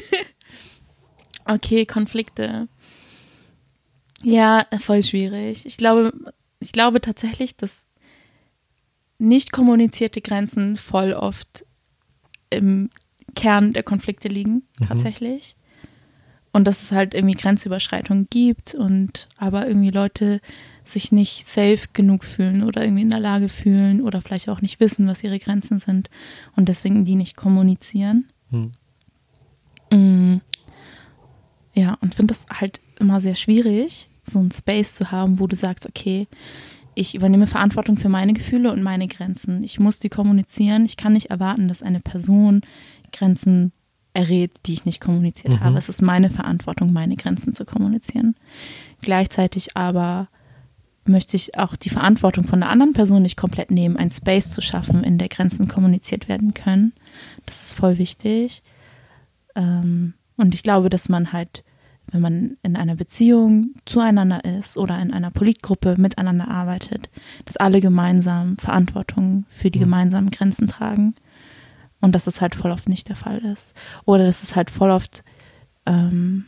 Okay, Konflikte. Ja, voll schwierig. Ich glaube, ich glaube tatsächlich, dass nicht kommunizierte Grenzen voll oft im Kern der Konflikte liegen, Mhm. tatsächlich. Und dass es halt irgendwie Grenzüberschreitungen gibt und aber irgendwie Leute sich nicht safe genug fühlen oder irgendwie in der Lage fühlen oder vielleicht auch nicht wissen, was ihre Grenzen sind und deswegen die nicht kommunizieren. Hm. Mm. Ja, und finde das halt immer sehr schwierig, so einen Space zu haben, wo du sagst, okay, ich übernehme Verantwortung für meine Gefühle und meine Grenzen. Ich muss die kommunizieren. Ich kann nicht erwarten, dass eine Person Grenzen errät, die ich nicht kommuniziert Mhm. habe. Es ist meine Verantwortung, meine Grenzen zu kommunizieren. Gleichzeitig aber möchte ich auch die Verantwortung von der anderen Person nicht komplett nehmen, einen Space zu schaffen, in der Grenzen kommuniziert werden können. Das ist voll wichtig. Ähm, und ich glaube, dass man halt, wenn man in einer Beziehung zueinander ist oder in einer Politgruppe miteinander arbeitet, dass alle gemeinsam Verantwortung für die Mhm. gemeinsamen Grenzen tragen. Und dass das halt voll oft nicht der Fall ist. Oder dass es halt voll oft ähm,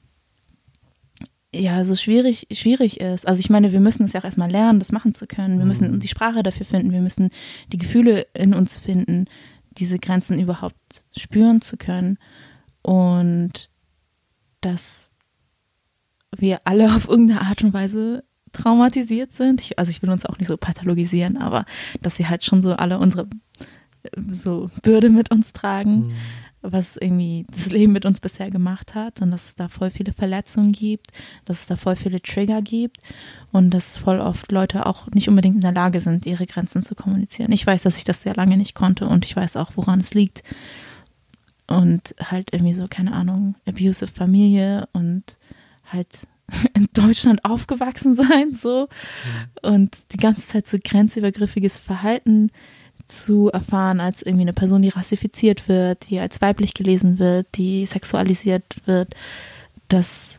ja, so schwierig, schwierig ist. Also ich meine, wir müssen es ja auch erstmal lernen, das machen zu können. Wir müssen Mhm. die Sprache dafür finden. Wir müssen die Gefühle in uns finden, diese Grenzen überhaupt spüren zu können. Und dass wir alle auf irgendeine Art und Weise traumatisiert sind. Ich, also ich will uns auch nicht so pathologisieren, aber dass wir halt schon so alle unsere so Bürde mit uns tragen, Mhm. was irgendwie das Leben mit uns bisher gemacht hat und dass es da voll viele Verletzungen gibt, dass es da voll viele Trigger gibt und dass voll oft Leute auch nicht unbedingt in der Lage sind, ihre Grenzen zu kommunizieren. Ich weiß, dass ich das sehr lange nicht konnte und ich weiß auch, woran es liegt. Und halt irgendwie so, keine Ahnung, abusive Familie und halt in Deutschland aufgewachsen sein, so. Und die ganze Zeit so grenzübergriffiges Verhalten zu erfahren als irgendwie eine Person, die rassifiziert wird, die als weiblich gelesen wird, die sexualisiert wird, dass,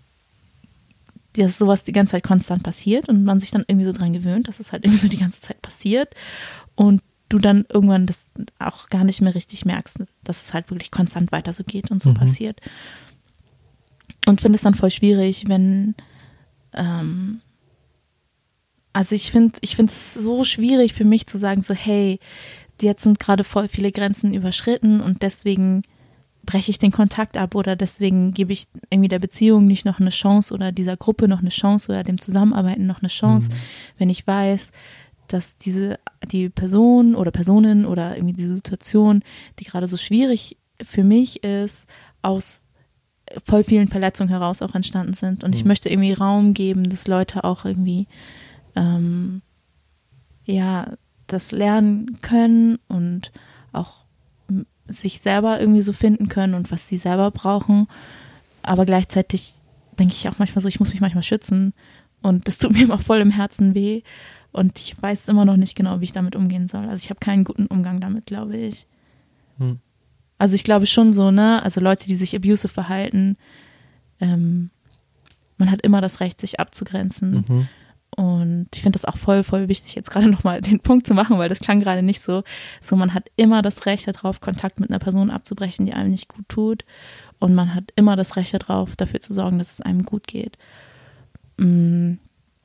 dass sowas die ganze Zeit konstant passiert und man sich dann irgendwie so dran gewöhnt, dass es halt irgendwie so die ganze Zeit passiert und du dann irgendwann das auch gar nicht mehr richtig merkst, dass es halt wirklich konstant weiter so geht und so Mhm. passiert. Und finde es dann voll schwierig, wenn ähm, also ich finde ich finde es so schwierig für mich zu sagen so, hey, jetzt sind gerade voll viele Grenzen überschritten und deswegen breche ich den Kontakt ab oder deswegen gebe ich irgendwie der Beziehung nicht noch eine Chance oder dieser Gruppe noch eine Chance oder dem Zusammenarbeiten noch eine Chance, Mhm. wenn ich weiß, dass diese, die Person oder Personen oder irgendwie die Situation, die gerade so schwierig für mich ist, aus voll vielen Verletzungen heraus auch entstanden sind. Und ich Mhm. möchte irgendwie Raum geben, dass Leute auch irgendwie ähm, ja, das lernen können und auch m- sich selber irgendwie so finden können und was sie selber brauchen. Aber gleichzeitig denke ich auch manchmal so, ich muss mich manchmal schützen und das tut mir immer voll im Herzen weh und ich weiß immer noch nicht genau, wie ich damit umgehen soll. Also ich habe keinen guten Umgang damit, glaube ich. Mhm. Also ich glaube schon so, ne, also Leute, die sich abusive verhalten, ähm, man hat immer das Recht, sich abzugrenzen. Mhm. Und ich finde das auch voll, voll wichtig, jetzt gerade nochmal den Punkt zu machen, weil das klang gerade nicht so. So, man hat immer das Recht darauf, Kontakt mit einer Person abzubrechen, die einem nicht gut tut. Und man hat immer das Recht darauf, dafür zu sorgen, dass es einem gut geht. Mm,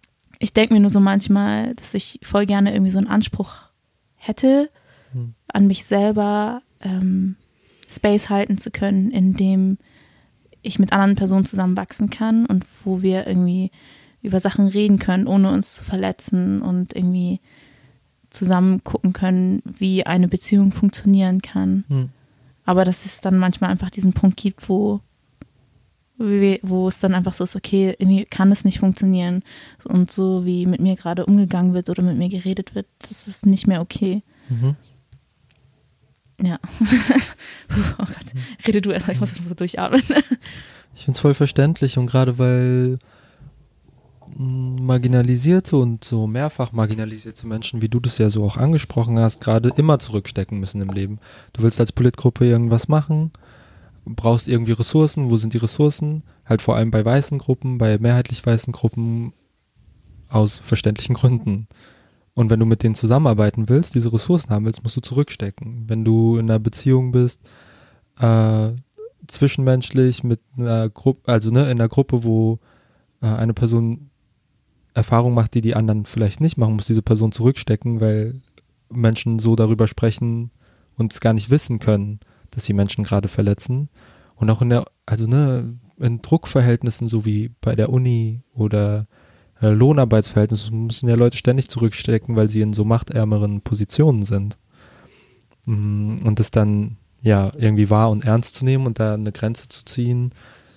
ich denke mir nur so manchmal, dass ich voll gerne irgendwie so einen Anspruch hätte, hm. an mich selber ähm, Space halten zu können, in dem ich mit anderen Personen zusammenwachsen kann und wo wir irgendwie über Sachen reden können, ohne uns zu verletzen und irgendwie zusammen gucken können, wie eine Beziehung funktionieren kann. Hm. Aber dass es dann manchmal einfach diesen Punkt gibt, wo, wo es dann einfach so ist, okay, irgendwie kann es nicht funktionieren. Und so wie mit mir gerade umgegangen wird oder mit mir geredet wird, das ist nicht mehr okay. Mhm. Ja. Oh Gott, rede du erstmal, ich muss das mal so durchatmen. Ich finde es voll verständlich und gerade weil marginalisierte und so mehrfach marginalisierte Menschen, wie du das ja so auch angesprochen hast, gerade immer zurückstecken müssen im Leben. Du willst als Politgruppe irgendwas machen, brauchst irgendwie Ressourcen. Wo sind die Ressourcen? Halt vor allem bei weißen Gruppen, bei mehrheitlich weißen Gruppen aus verständlichen Gründen. Und wenn du mit denen zusammenarbeiten willst, diese Ressourcen haben willst, musst du zurückstecken. Wenn du in einer Beziehung bist, äh, zwischenmenschlich mit einer Gruppe, also ne, in einer Gruppe, wo äh, eine Person Erfahrung macht, die die anderen vielleicht nicht machen, muss diese Person zurückstecken, weil Menschen so darüber sprechen und es gar nicht wissen können, dass sie Menschen gerade verletzen. Und auch in der, also ne, in Druckverhältnissen, so wie bei der Uni oder äh, Lohnarbeitsverhältnissen, müssen ja Leute ständig zurückstecken, weil sie in so machtärmeren Positionen sind. Und das dann ja irgendwie wahr und ernst zu nehmen und da eine Grenze zu ziehen,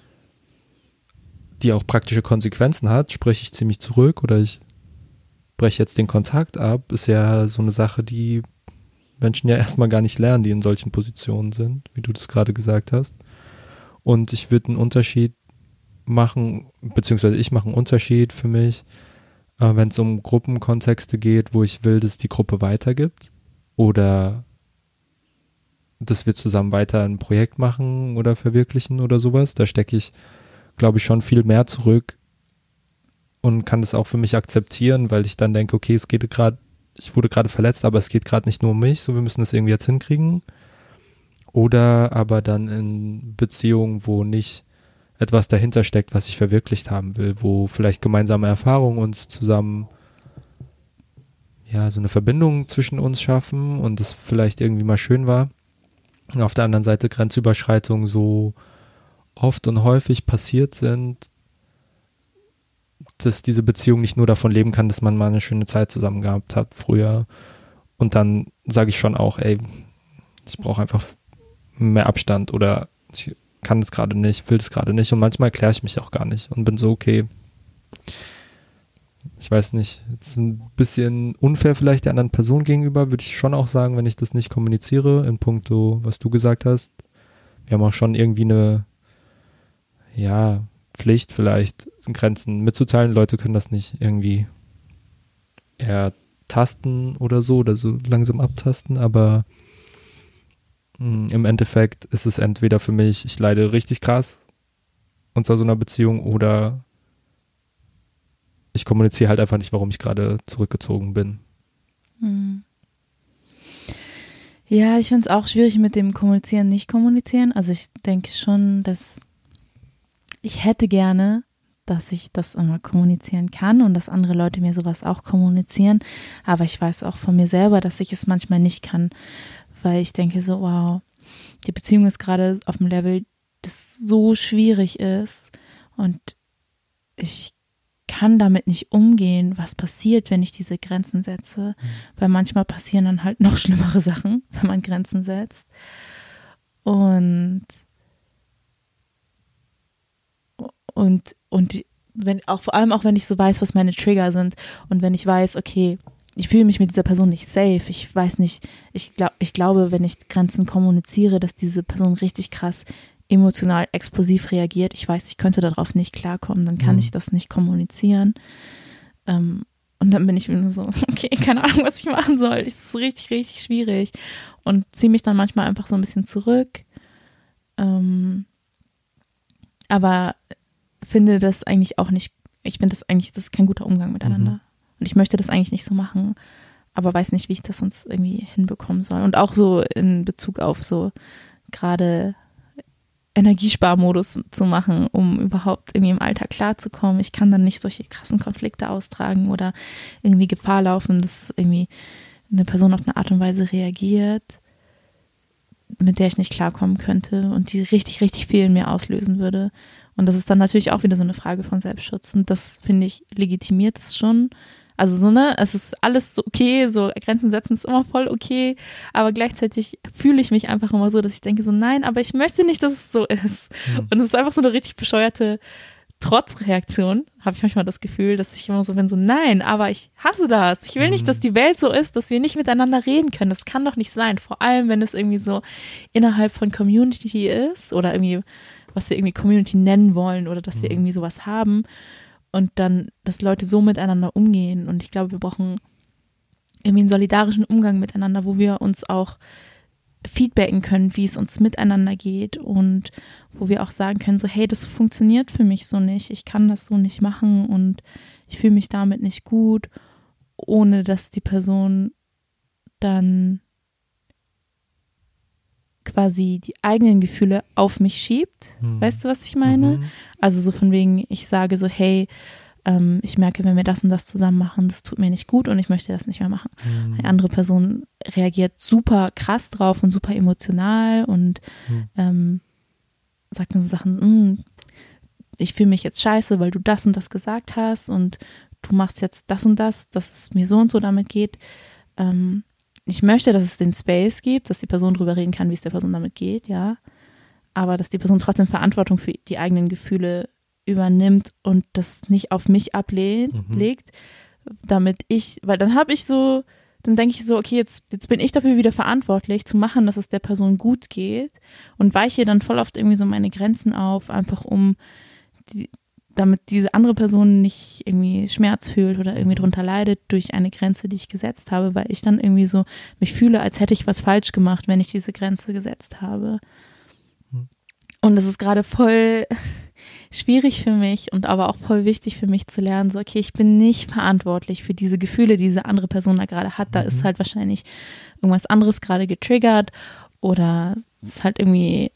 die auch praktische Konsequenzen hat, spreche ich ziemlich zurück oder ich breche jetzt den Kontakt ab, ist ja so eine Sache, die Menschen ja erstmal gar nicht lernen, die in solchen Positionen sind, wie du das gerade gesagt hast. Und ich würde einen Unterschied machen, beziehungsweise ich mache einen Unterschied für mich, äh, wenn es um Gruppenkontexte geht, wo ich will, dass die Gruppe weitergibt oder dass wir zusammen weiter ein Projekt machen oder verwirklichen oder sowas. Da stecke ich, glaube ich, schon viel mehr zurück und kann das auch für mich akzeptieren, weil ich dann denke, okay, es geht gerade, ich wurde gerade verletzt, aber es geht gerade nicht nur um mich, so wir müssen das irgendwie jetzt hinkriegen. Oder aber dann in Beziehungen, wo nicht etwas dahinter steckt, was ich verwirklicht haben will, wo vielleicht gemeinsame Erfahrungen uns zusammen, ja, so eine Verbindung zwischen uns schaffen und es vielleicht irgendwie mal schön war. Und auf der anderen Seite Grenzüberschreitungen so oft und häufig passiert sind, dass diese Beziehung nicht nur davon leben kann, dass man mal eine schöne Zeit zusammen gehabt hat früher. Und dann sage ich schon auch, ey, ich brauche einfach mehr Abstand oder ich kann es gerade nicht, will es gerade nicht. Und manchmal erkläre ich mich auch gar nicht und bin so, okay, ich weiß nicht, jetzt ein bisschen unfair vielleicht der anderen Person gegenüber, würde ich schon auch sagen, wenn ich das nicht kommuniziere, in puncto, was du gesagt hast. Wir haben auch schon irgendwie eine, ja, Pflicht vielleicht, Grenzen mitzuteilen. Leute können das nicht irgendwie ertasten oder so, oder so langsam abtasten, aber mh, im Endeffekt ist es entweder für mich, ich leide richtig krass unter so einer Beziehung oder ich kommuniziere halt einfach nicht, warum ich gerade zurückgezogen bin. Hm. Ja, ich finde es auch schwierig mit dem Kommunizieren, nicht kommunizieren. Also ich denke schon, dass ich hätte gerne, dass ich das immer kommunizieren kann und dass andere Leute mir sowas auch kommunizieren. Aber ich weiß auch von mir selber, dass ich es manchmal nicht kann, weil ich denke so, wow, die Beziehung ist gerade auf einem Level, das so schwierig ist und ich kann damit nicht umgehen, was passiert, wenn ich diese Grenzen setze, mhm. weil manchmal passieren dann halt noch schlimmere Sachen, wenn man Grenzen setzt. Und und und wenn auch vor allem auch wenn ich so weiß, was meine Trigger sind und wenn ich weiß, okay, ich fühle mich mit dieser Person nicht safe, ich weiß nicht, ich glaube, ich glaube, wenn ich Grenzen kommuniziere, dass diese Person richtig krass emotional explosiv reagiert. Ich weiß, ich könnte darauf nicht klarkommen, dann kann mhm. ich das nicht kommunizieren. Ähm, und dann bin ich nur so, okay, keine Ahnung, was ich machen soll. Es ist richtig, richtig schwierig. Und ziehe mich dann manchmal einfach so ein bisschen zurück. Ähm, aber finde das eigentlich auch nicht, ich finde das eigentlich, das ist kein guter Umgang miteinander. Mhm. Und ich möchte das eigentlich nicht so machen, aber weiß nicht, wie ich das sonst irgendwie hinbekommen soll. Und auch so in Bezug auf so gerade Energiesparmodus zu machen, um überhaupt irgendwie im Alltag klarzukommen. Ich kann dann nicht solche krassen Konflikte austragen oder irgendwie Gefahr laufen, dass irgendwie eine Person auf eine Art und Weise reagiert, mit der ich nicht klarkommen könnte und die richtig, richtig viel in mir auslösen würde. Und das ist dann natürlich auch wieder so eine Frage von Selbstschutz. Und das, finde ich, legitimiert es schon. Also so, ne, es ist alles so okay, so Grenzen setzen ist immer voll okay, aber gleichzeitig fühle ich mich einfach immer so, dass ich denke so, nein, aber ich möchte nicht, dass es so ist. Mhm. Und es ist einfach so eine richtig bescheuerte Trotzreaktion, habe ich manchmal das Gefühl, dass ich immer so bin, so nein, aber ich hasse das. Ich will nicht, dass die Welt so ist, dass wir nicht miteinander reden können. Das kann doch nicht sein. Vor allem, wenn es irgendwie so innerhalb von Community ist oder irgendwie, was wir irgendwie Community nennen wollen oder dass wir irgendwie sowas haben und dann, dass Leute so miteinander umgehen. Und ich glaube, wir brauchen irgendwie einen solidarischen Umgang miteinander, wo wir uns auch feedbacken können, wie es uns miteinander geht und wo wir auch sagen können, so hey, das funktioniert für mich so nicht, ich kann das so nicht machen und ich fühle mich damit nicht gut, ohne dass die Person dann quasi die eigenen Gefühle auf mich schiebt. Hm. Weißt du, was ich meine? Mhm. Also so von wegen, ich sage so, hey, ähm, ich merke, wenn wir das und das zusammen machen, das tut mir nicht gut und ich möchte das nicht mehr machen. Mhm. Eine andere Person reagiert super krass drauf und super emotional und mhm. ähm, sagt dann so Sachen, ich fühle mich jetzt scheiße, weil du das und das gesagt hast und du machst jetzt das und das, dass es mir so und so damit geht. Ähm, ich möchte, dass es den Space gibt, dass die Person drüber reden kann, wie es der Person damit geht, ja. Aber dass die Person trotzdem Verantwortung für die eigenen Gefühle übernimmt und das nicht auf mich ablegt, mhm. damit ich, weil dann habe ich so, dann denke ich so, okay, jetzt, jetzt bin ich dafür wieder verantwortlich, zu machen, dass es der Person gut geht und weiche dann voll oft irgendwie so meine Grenzen auf, einfach um, die, damit diese andere Person nicht irgendwie Schmerz fühlt oder irgendwie drunter leidet durch eine Grenze, die ich gesetzt habe, weil ich dann irgendwie so mich fühle, als hätte ich was falsch gemacht, wenn ich diese Grenze gesetzt habe. Mhm. Und es ist gerade voll schwierig für mich und aber auch voll wichtig für mich zu lernen, so okay, ich bin nicht verantwortlich für diese Gefühle, die diese andere Person da gerade hat. Da mhm. ist halt wahrscheinlich irgendwas anderes gerade getriggert oder es ist halt irgendwie,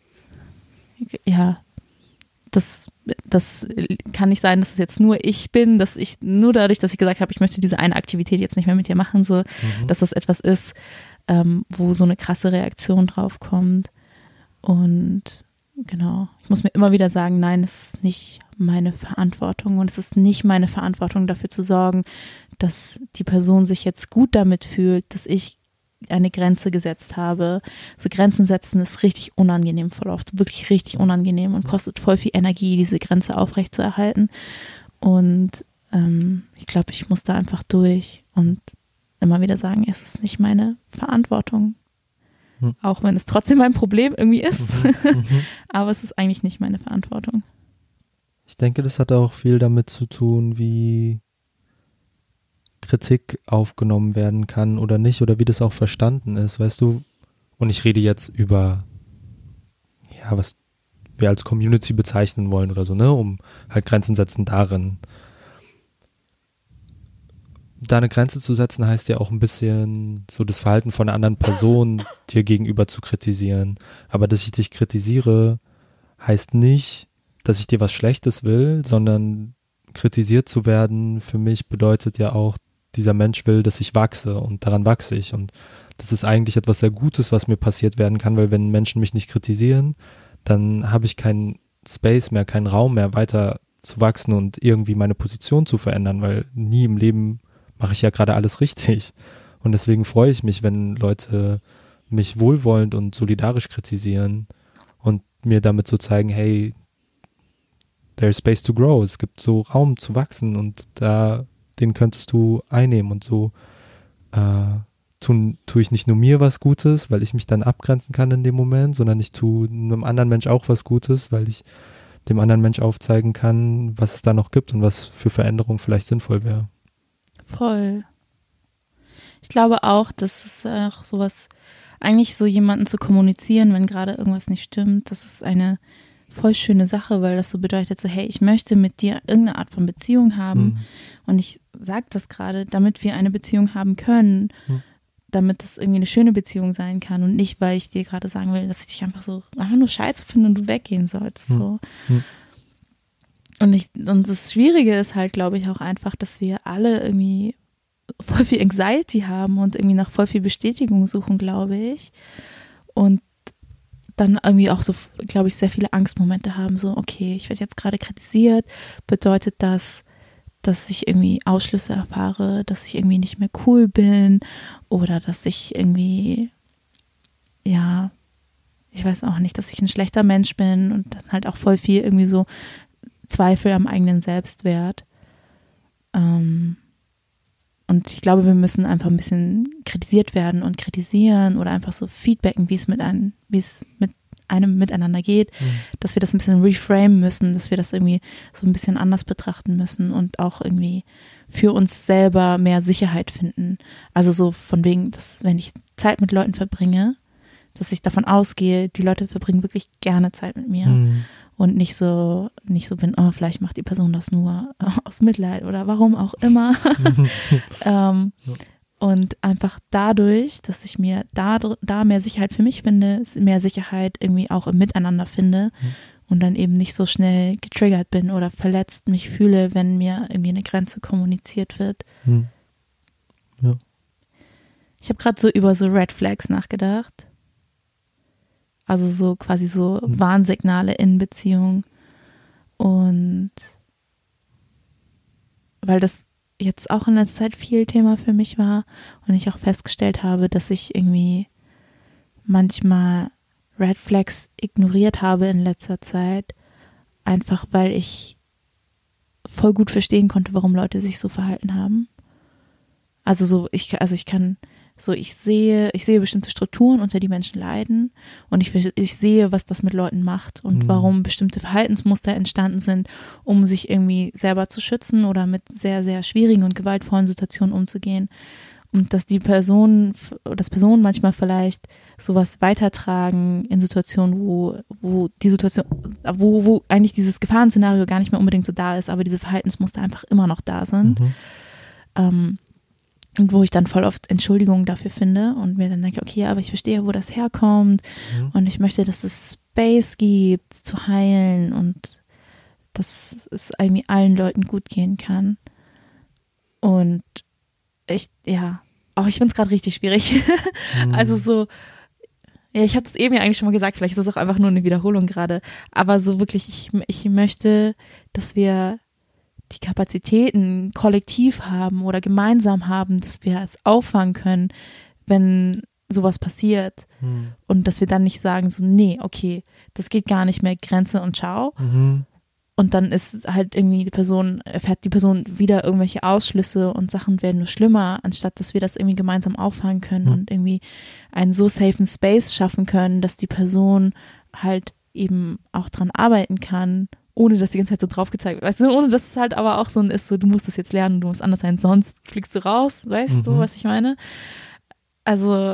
ja, das, das kann nicht sein, dass es jetzt nur ich bin, dass ich nur dadurch, dass ich gesagt habe, ich möchte diese eine Aktivität jetzt nicht mehr mit dir machen, so, mhm. dass das etwas ist, ähm, wo so eine krasse Reaktion drauf kommt. Und genau, ich muss mir immer wieder sagen, nein, es ist nicht meine Verantwortung und es ist nicht meine Verantwortung, dafür zu sorgen, dass die Person sich jetzt gut damit fühlt, dass ich eine Grenze gesetzt habe. So Grenzen setzen ist richtig unangenehm, voll oft, wirklich richtig unangenehm und kostet voll viel Energie, diese Grenze aufrechtzuerhalten. Und ähm, ich glaube, ich muss da einfach durch und immer wieder sagen, es ist nicht meine Verantwortung. Hm. Auch wenn es trotzdem mein Problem irgendwie ist. Mhm, mhm. Aber es ist eigentlich nicht meine Verantwortung. Ich denke, das hat auch viel damit zu tun, wie Kritik aufgenommen werden kann oder nicht oder wie das auch verstanden ist, weißt du? Und ich rede jetzt über, ja, was wir als Community bezeichnen wollen oder so, ne? Um halt Grenzen setzen darin. Da eine Grenze zu setzen, heißt ja auch ein bisschen so das Verhalten von einer anderen Person dir gegenüber zu kritisieren. Aber dass ich dich kritisiere, heißt nicht, dass ich dir was Schlechtes will, sondern kritisiert zu werden für mich bedeutet ja auch, dieser Mensch will, dass ich wachse und daran wachse ich. Und das ist eigentlich etwas sehr Gutes, was mir passiert werden kann, weil wenn Menschen mich nicht kritisieren, dann habe ich keinen Space mehr, keinen Raum mehr, weiter zu wachsen und irgendwie meine Position zu verändern, weil nie im Leben mache ich ja gerade alles richtig. Und deswegen freue ich mich, wenn Leute mich wohlwollend und solidarisch kritisieren und mir damit so zeigen, hey, there's space to grow. Es gibt so Raum zu wachsen und da den könntest du einnehmen und so äh, tun, tue ich nicht nur mir was Gutes, weil ich mich dann abgrenzen kann in dem Moment, sondern ich tue einem anderen Mensch auch was Gutes, weil ich dem anderen Mensch aufzeigen kann, was es da noch gibt und was für Veränderungen vielleicht sinnvoll wäre. Voll. Ich glaube auch, dass es auch sowas, eigentlich so jemanden zu kommunizieren, wenn gerade irgendwas nicht stimmt, das ist eine voll schöne Sache, weil das so bedeutet so, hey, ich möchte mit dir irgendeine Art von Beziehung haben mhm. und ich sage das gerade, damit wir eine Beziehung haben können, mhm. damit es irgendwie eine schöne Beziehung sein kann und nicht, weil ich dir gerade sagen will, dass ich dich einfach so einfach nur scheiße finde und du weggehen sollst. So. Hm. Und, ich, und das Schwierige ist halt, glaube ich, auch einfach, dass wir alle irgendwie voll viel Anxiety haben und irgendwie nach voll viel Bestätigung suchen, glaube ich. Und dann irgendwie auch so, glaube ich, sehr viele Angstmomente haben, so, okay, ich werde jetzt gerade kritisiert, bedeutet das, dass ich irgendwie Ausschlüsse erfahre, dass ich irgendwie nicht mehr cool bin oder dass ich irgendwie, ja, ich weiß auch nicht, dass ich ein schlechter Mensch bin und dann halt auch voll viel irgendwie so Zweifel am eigenen Selbstwert. Ähm, und ich glaube, wir müssen einfach ein bisschen kritisiert werden und kritisieren oder einfach so feedbacken, wie es mit einem, wie es mit einem miteinander geht, mhm. dass wir das ein bisschen reframen müssen, dass wir das irgendwie so ein bisschen anders betrachten müssen und auch irgendwie für uns selber mehr Sicherheit finden. Also so von wegen, dass wenn ich Zeit mit Leuten verbringe, dass ich davon ausgehe, die Leute verbringen wirklich gerne Zeit mit mir. Mhm. Und nicht so, nicht so bin, oh, vielleicht macht die Person das nur aus Mitleid oder warum auch immer. ähm, ja. Und einfach dadurch, dass ich mir da, da mehr Sicherheit für mich finde, mehr Sicherheit irgendwie auch im Miteinander finde mhm. und dann eben nicht so schnell getriggert bin oder verletzt mich fühle, wenn mir irgendwie eine Grenze kommuniziert wird. Mhm. Ja. Ich habe gerade so über so Red Flags nachgedacht. Also so quasi so mhm. Warnsignale in Beziehung. Und weil das jetzt auch in letzter Zeit viel Thema für mich war und ich auch festgestellt habe, dass ich irgendwie manchmal Red Flags ignoriert habe in letzter Zeit, einfach weil ich voll gut verstehen konnte, warum Leute sich so verhalten haben. Also so, ich, also ich kann So, ich sehe, ich sehe bestimmte Strukturen, unter die Menschen leiden und ich, ich sehe, was das mit Leuten macht und mhm. warum bestimmte Verhaltensmuster entstanden sind, um sich irgendwie selber zu schützen oder mit sehr, sehr schwierigen und gewaltvollen Situationen umzugehen. Und dass die Personen, dass Personen manchmal vielleicht sowas weitertragen in Situationen, wo, wo die Situation, wo, wo eigentlich dieses Gefahrenszenario gar nicht mehr unbedingt so da ist, aber diese Verhaltensmuster einfach immer noch da sind. Mhm. Ähm, Und wo ich dann voll oft Entschuldigungen dafür finde und mir dann denke, okay, aber ich verstehe, wo das herkommt mhm. und ich möchte, dass es Space gibt, zu heilen und dass es irgendwie allen Leuten gut gehen kann. Und ich, ja, auch ich finde es gerade richtig schwierig. Mhm. Also so, ja, ich hatte es eben ja eigentlich schon mal gesagt, vielleicht ist das auch einfach nur eine Wiederholung gerade, aber so wirklich, ich, ich möchte, dass wir die Kapazitäten kollektiv haben oder gemeinsam haben, dass wir es auffangen können, wenn sowas passiert. Mhm. Und dass wir dann nicht sagen so, nee, okay, das geht gar nicht mehr, Grenze und ciao. Mhm. Und dann ist halt irgendwie die Person, erfährt die Person wieder irgendwelche Ausschlüsse und Sachen werden nur schlimmer, anstatt dass wir das irgendwie gemeinsam auffangen können mhm. und irgendwie einen so safen Space schaffen können, dass die Person halt eben auch dran arbeiten kann, ohne dass die ganze Zeit so drauf gezeigt wird. Weißt du, ohne dass es halt aber auch so ein ist, so du musst das jetzt lernen, du musst anders sein, sonst fliegst du raus, weißt mhm. du, was ich meine? Also,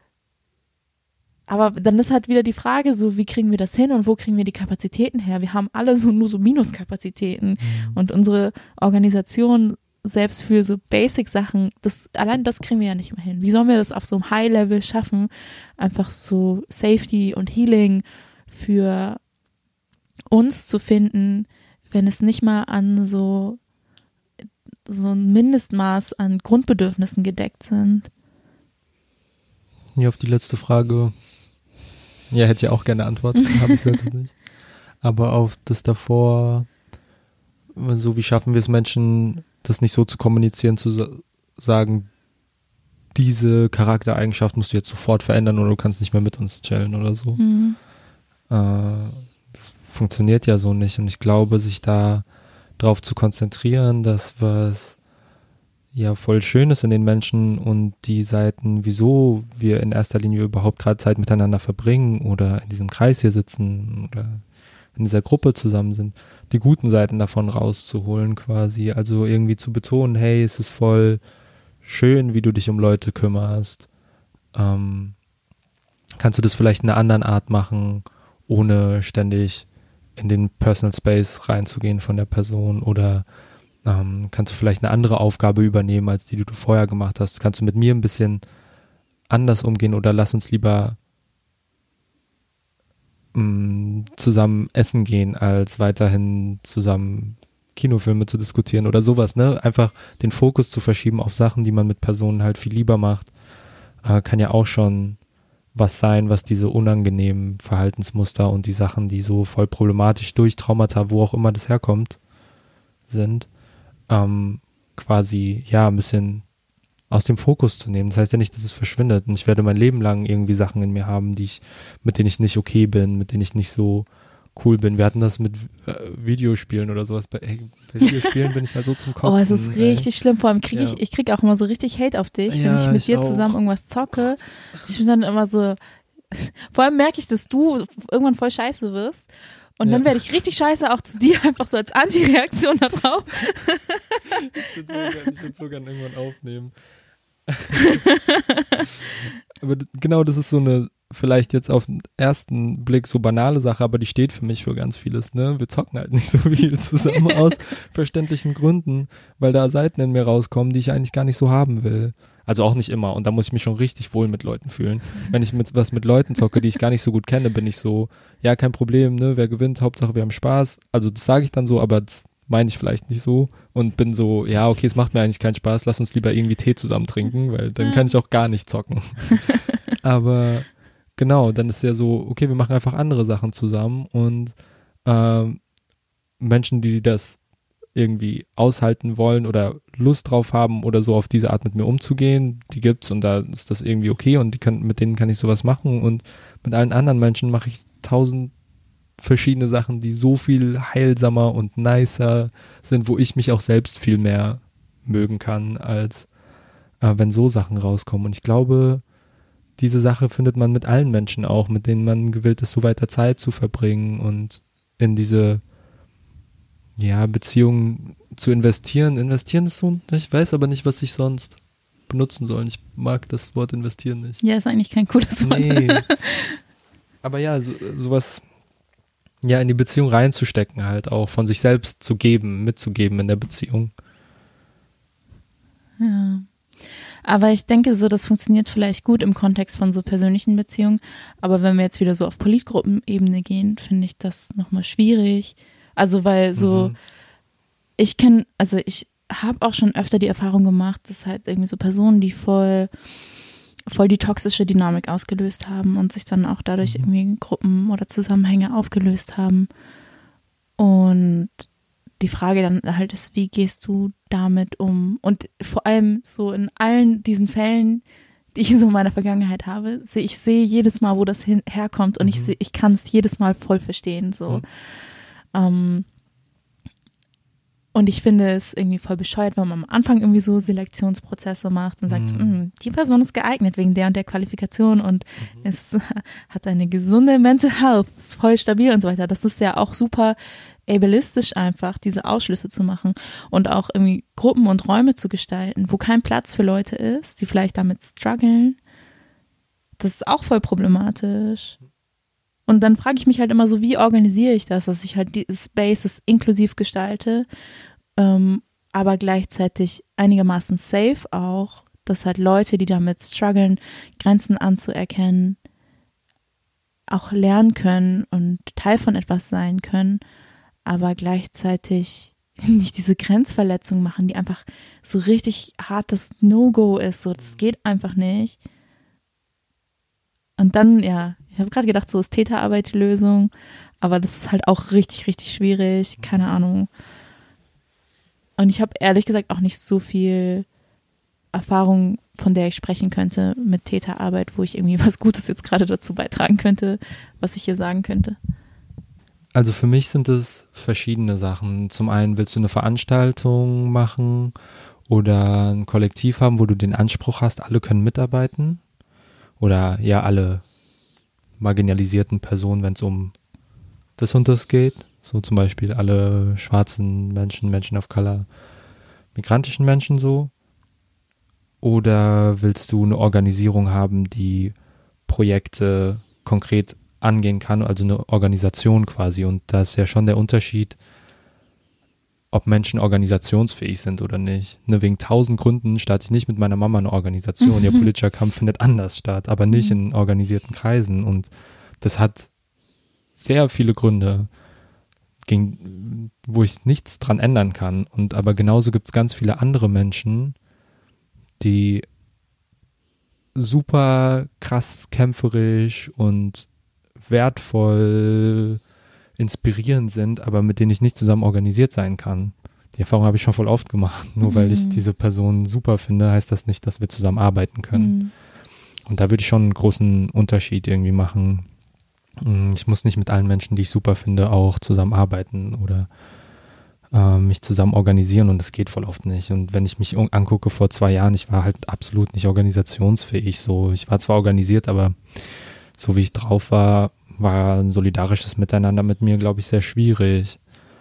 aber dann ist halt wieder die Frage, so wie kriegen wir das hin und wo kriegen wir die Kapazitäten her? Wir haben alle so nur so Minuskapazitäten mhm. und unsere Organisation selbst für so Basic-Sachen, das, allein das kriegen wir ja nicht mehr hin. Wie sollen wir das auf so einem High-Level schaffen? Einfach so Safety und Healing für uns zu finden, wenn es nicht mal an so, so ein Mindestmaß an Grundbedürfnissen gedeckt sind. Hier auf die letzte Frage, ja, hätte ich auch gerne Antwort, habe ich selbst nicht. Aber auf das davor, so wie schaffen wir es Menschen, das nicht so zu kommunizieren, zu sa- sagen, diese Charaktereigenschaft musst du jetzt sofort verändern oder du kannst nicht mehr mit uns chillen oder so. Mhm. Äh, das funktioniert ja so nicht und ich glaube, sich da drauf zu konzentrieren, dass was ja voll schön ist in den Menschen und die Seiten, wieso wir in erster Linie überhaupt gerade Zeit miteinander verbringen oder in diesem Kreis hier sitzen oder in dieser Gruppe zusammen sind, die guten Seiten davon rauszuholen quasi, also irgendwie zu betonen, hey, es ist voll schön, wie du dich um Leute kümmerst, ähm, kannst du das vielleicht in einer anderen Art machen, ohne ständig in den Personal Space reinzugehen von der Person oder ähm, kannst du vielleicht eine andere Aufgabe übernehmen, als die, die du vorher gemacht hast. Kannst du mit mir ein bisschen anders umgehen oder lass uns lieber mh, zusammen essen gehen, als weiterhin zusammen Kinofilme zu diskutieren oder sowas, ne? Einfach den Fokus zu verschieben auf Sachen, die man mit Personen halt viel lieber macht, äh, kann ja auch schon was sein, was diese unangenehmen Verhaltensmuster und die Sachen, die so voll problematisch durch Traumata, wo auch immer das herkommt, sind, ähm, quasi, ja, ein bisschen aus dem Fokus zu nehmen. Das heißt ja nicht, dass es verschwindet und ich werde mein Leben lang irgendwie Sachen in mir haben, die ich, mit denen ich nicht okay bin, mit denen ich nicht so cool bin. Wir hatten das mit äh, Videospielen oder sowas. Bei, ey, bei Videospielen bin ich halt so zum Kotzen. Oh, es ist richtig ey. schlimm. Vor allem kriege ich, ja. ich kriege auch immer so richtig Hate auf dich, ja, wenn ich mit ich dir auch. zusammen irgendwas zocke. Ich bin dann immer so, vor allem merke ich, dass du irgendwann voll scheiße wirst. Und ja. dann werde ich richtig scheiße auch zu dir, einfach so als Antireaktion darauf. Ich würde so gern, ich würd so gern irgendwann aufnehmen. Aber d- genau, das ist so eine, vielleicht jetzt auf den ersten Blick so banale Sache, aber die steht für mich für ganz vieles, ne? Wir zocken halt nicht so viel zusammen aus verständlichen Gründen, weil da Seiten in mir rauskommen, die ich eigentlich gar nicht so haben will. Also auch nicht immer. Und da muss ich mich schon richtig wohl mit Leuten fühlen. Wenn ich mit, was mit Leuten zocke, die ich gar nicht so gut kenne, bin ich so, ja, kein Problem, ne? Wer gewinnt, Hauptsache wir haben Spaß. Also das sage ich dann so, aber das meine ich vielleicht nicht so. Und bin so, ja, okay, es macht mir eigentlich keinen Spaß, lass uns lieber irgendwie Tee zusammen trinken, weil dann kann ich auch gar nicht zocken. Aber genau, dann ist ja so, okay, wir machen einfach andere Sachen zusammen und ähm, Menschen, die das irgendwie aushalten wollen oder Lust drauf haben oder so auf diese Art mit mir umzugehen, die gibt's und da ist das irgendwie okay und die können, mit denen kann ich sowas machen und mit allen anderen Menschen mache ich tausend verschiedene Sachen, die so viel heilsamer und nicer sind, wo ich mich auch selbst viel mehr mögen kann, als äh, wenn so Sachen rauskommen. Und ich glaube, diese Sache findet man mit allen Menschen auch, mit denen man gewillt ist, so weiter Zeit zu verbringen und in diese ja, Beziehungen zu investieren. Investieren ist so, ich weiß aber nicht, was ich sonst benutzen soll. Ich mag das Wort investieren nicht. Ja, ist eigentlich kein cooles Wort. Nee. Aber ja, so, sowas ja in die Beziehung reinzustecken halt auch, von sich selbst zu geben, mitzugeben in der Beziehung. Ja. Aber ich denke so, das funktioniert vielleicht gut im Kontext von so persönlichen Beziehungen. Aber wenn wir jetzt wieder so auf Politgruppenebene gehen, finde ich das nochmal schwierig. Also weil so, mhm. ich kenne, also ich habe auch schon öfter die Erfahrung gemacht, dass halt irgendwie so Personen, die voll, voll die toxische Dynamik ausgelöst haben und sich dann auch dadurch mhm. irgendwie Gruppen oder Zusammenhänge aufgelöst haben. Und die Frage dann halt ist, wie gehst du damit um? Und vor allem so in allen diesen Fällen, die ich so in meiner Vergangenheit habe, sehe ich sehe jedes Mal, wo das hin, herkommt und mhm. ich sehe, ich kann es jedes Mal voll verstehen. So. Mhm. Um, und ich finde es irgendwie voll bescheuert, wenn man am Anfang irgendwie so Selektionsprozesse macht und sagt, Mhm. so, die Person ist geeignet wegen der und der Qualifikation und Mhm. es hat eine gesunde Mental Health, ist voll stabil und so weiter. Das ist ja auch super ableistisch einfach, diese Ausschlüsse zu machen und auch irgendwie Gruppen und Räume zu gestalten, wo kein Platz für Leute ist, die vielleicht damit strugglen. Das ist auch voll problematisch. Und dann frage ich mich halt immer so, wie organisiere ich das, dass ich halt die Spaces inklusiv gestalte, ähm, aber gleichzeitig einigermaßen safe auch, dass halt Leute, die damit strugglen, Grenzen anzuerkennen, auch lernen können und Teil von etwas sein können, aber gleichzeitig nicht diese Grenzverletzung machen, die einfach so richtig hartes No-Go ist, so das geht einfach nicht. Und dann, ja, ich habe gerade gedacht, so ist Täterarbeit die Lösung, aber das ist halt auch richtig, richtig schwierig, keine Ahnung. Und ich habe ehrlich gesagt auch nicht so viel Erfahrung, von der ich sprechen könnte mit Täterarbeit, wo ich irgendwie was Gutes jetzt gerade dazu beitragen könnte, was ich hier sagen könnte. Also für mich sind es verschiedene Sachen. Zum einen willst du eine Veranstaltung machen oder ein Kollektiv haben, wo du den Anspruch hast, alle können mitarbeiten. Oder ja, alle marginalisierten Personen, wenn es um das und das geht. So zum Beispiel alle schwarzen Menschen, Menschen of Color, migrantischen Menschen so. Oder willst du eine Organisierung haben, die Projekte konkret angehen kann, also eine Organisation quasi. Und da ist ja schon der Unterschied, ob Menschen organisationsfähig sind oder nicht. Ne, wegen tausend Gründen starte ich nicht mit meiner Mama eine Organisation. Mhm. Ihr politischer Kampf findet anders statt, aber nicht mhm. in organisierten Kreisen. Und das hat sehr viele Gründe, gegen, wo ich nichts dran ändern kann. Und aber genauso gibt es ganz viele andere Menschen, die super krass kämpferisch und wertvoll inspirierend sind, aber mit denen ich nicht zusammen organisiert sein kann. Die Erfahrung habe ich schon voll oft gemacht. Nur mhm. weil ich diese Person super finde, heißt das nicht, dass wir zusammen arbeiten können. Mhm. Und da würde ich schon einen großen Unterschied irgendwie machen. Ich muss nicht mit allen Menschen, die ich super finde, auch zusammenarbeiten oder äh, mich zusammen organisieren, und das geht voll oft nicht. Und wenn ich mich angucke vor zwei Jahren, ich war halt absolut nicht organisationsfähig. So, ich war zwar organisiert, aber so wie ich drauf war, war ein solidarisches Miteinander mit mir, glaube ich, sehr schwierig.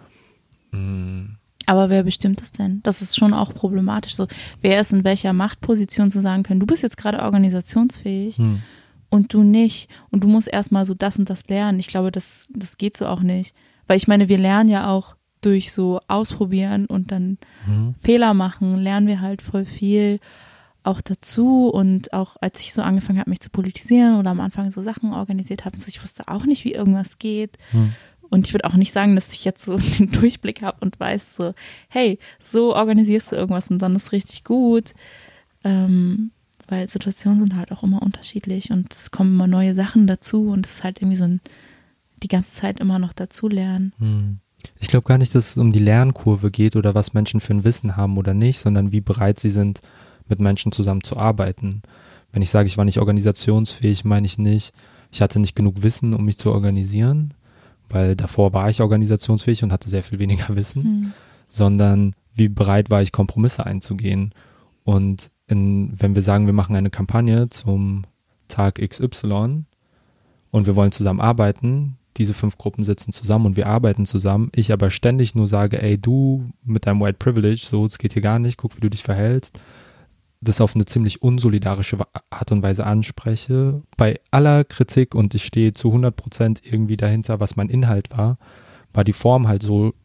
Mhm. Aber wer bestimmt das denn? Das ist schon auch problematisch. So, wer ist in welcher Machtposition zu sagen können, du bist jetzt gerade organisationsfähig hm. und du nicht. Und du musst erstmal so das und das lernen. Ich glaube, das, das geht so auch nicht. Weil ich meine, wir lernen ja auch durch so Ausprobieren und dann hm. Fehler machen, lernen wir halt voll viel auch dazu. Und auch als ich so angefangen habe, mich zu politisieren oder am Anfang so Sachen organisiert habe, so, ich wusste auch nicht, wie irgendwas geht. Hm. Und ich würde auch nicht sagen, dass ich jetzt so den Durchblick habe und weiß so, hey, so organisierst du irgendwas und dann ist richtig gut. Ähm, weil Situationen sind halt auch immer unterschiedlich und es kommen immer neue Sachen dazu und es ist halt irgendwie so ein, die ganze Zeit immer noch dazu lernen. Hm. Ich glaube gar nicht, dass es um die Lernkurve geht oder was Menschen für ein Wissen haben oder nicht, sondern wie bereit sie sind, mit Menschen zusammen zu arbeiten. Wenn ich sage, ich war nicht organisationsfähig, meine ich nicht, ich hatte nicht genug Wissen, um mich zu organisieren, weil davor war ich organisationsfähig und hatte sehr viel weniger Wissen, hm. sondern wie bereit war ich, Kompromisse einzugehen. Und in, wenn wir sagen, wir machen eine Kampagne zum Tag X Y und wir wollen zusammen arbeiten, diese fünf Gruppen sitzen zusammen und wir arbeiten zusammen, ich aber ständig nur sage, ey, du mit deinem White Privilege, so, es geht hier gar nicht, guck, wie du dich verhältst, das auf eine ziemlich unsolidarische Art und Weise anspreche, bei aller Kritik, und ich stehe zu hundert Prozent irgendwie dahinter, was mein Inhalt war, war die Form halt so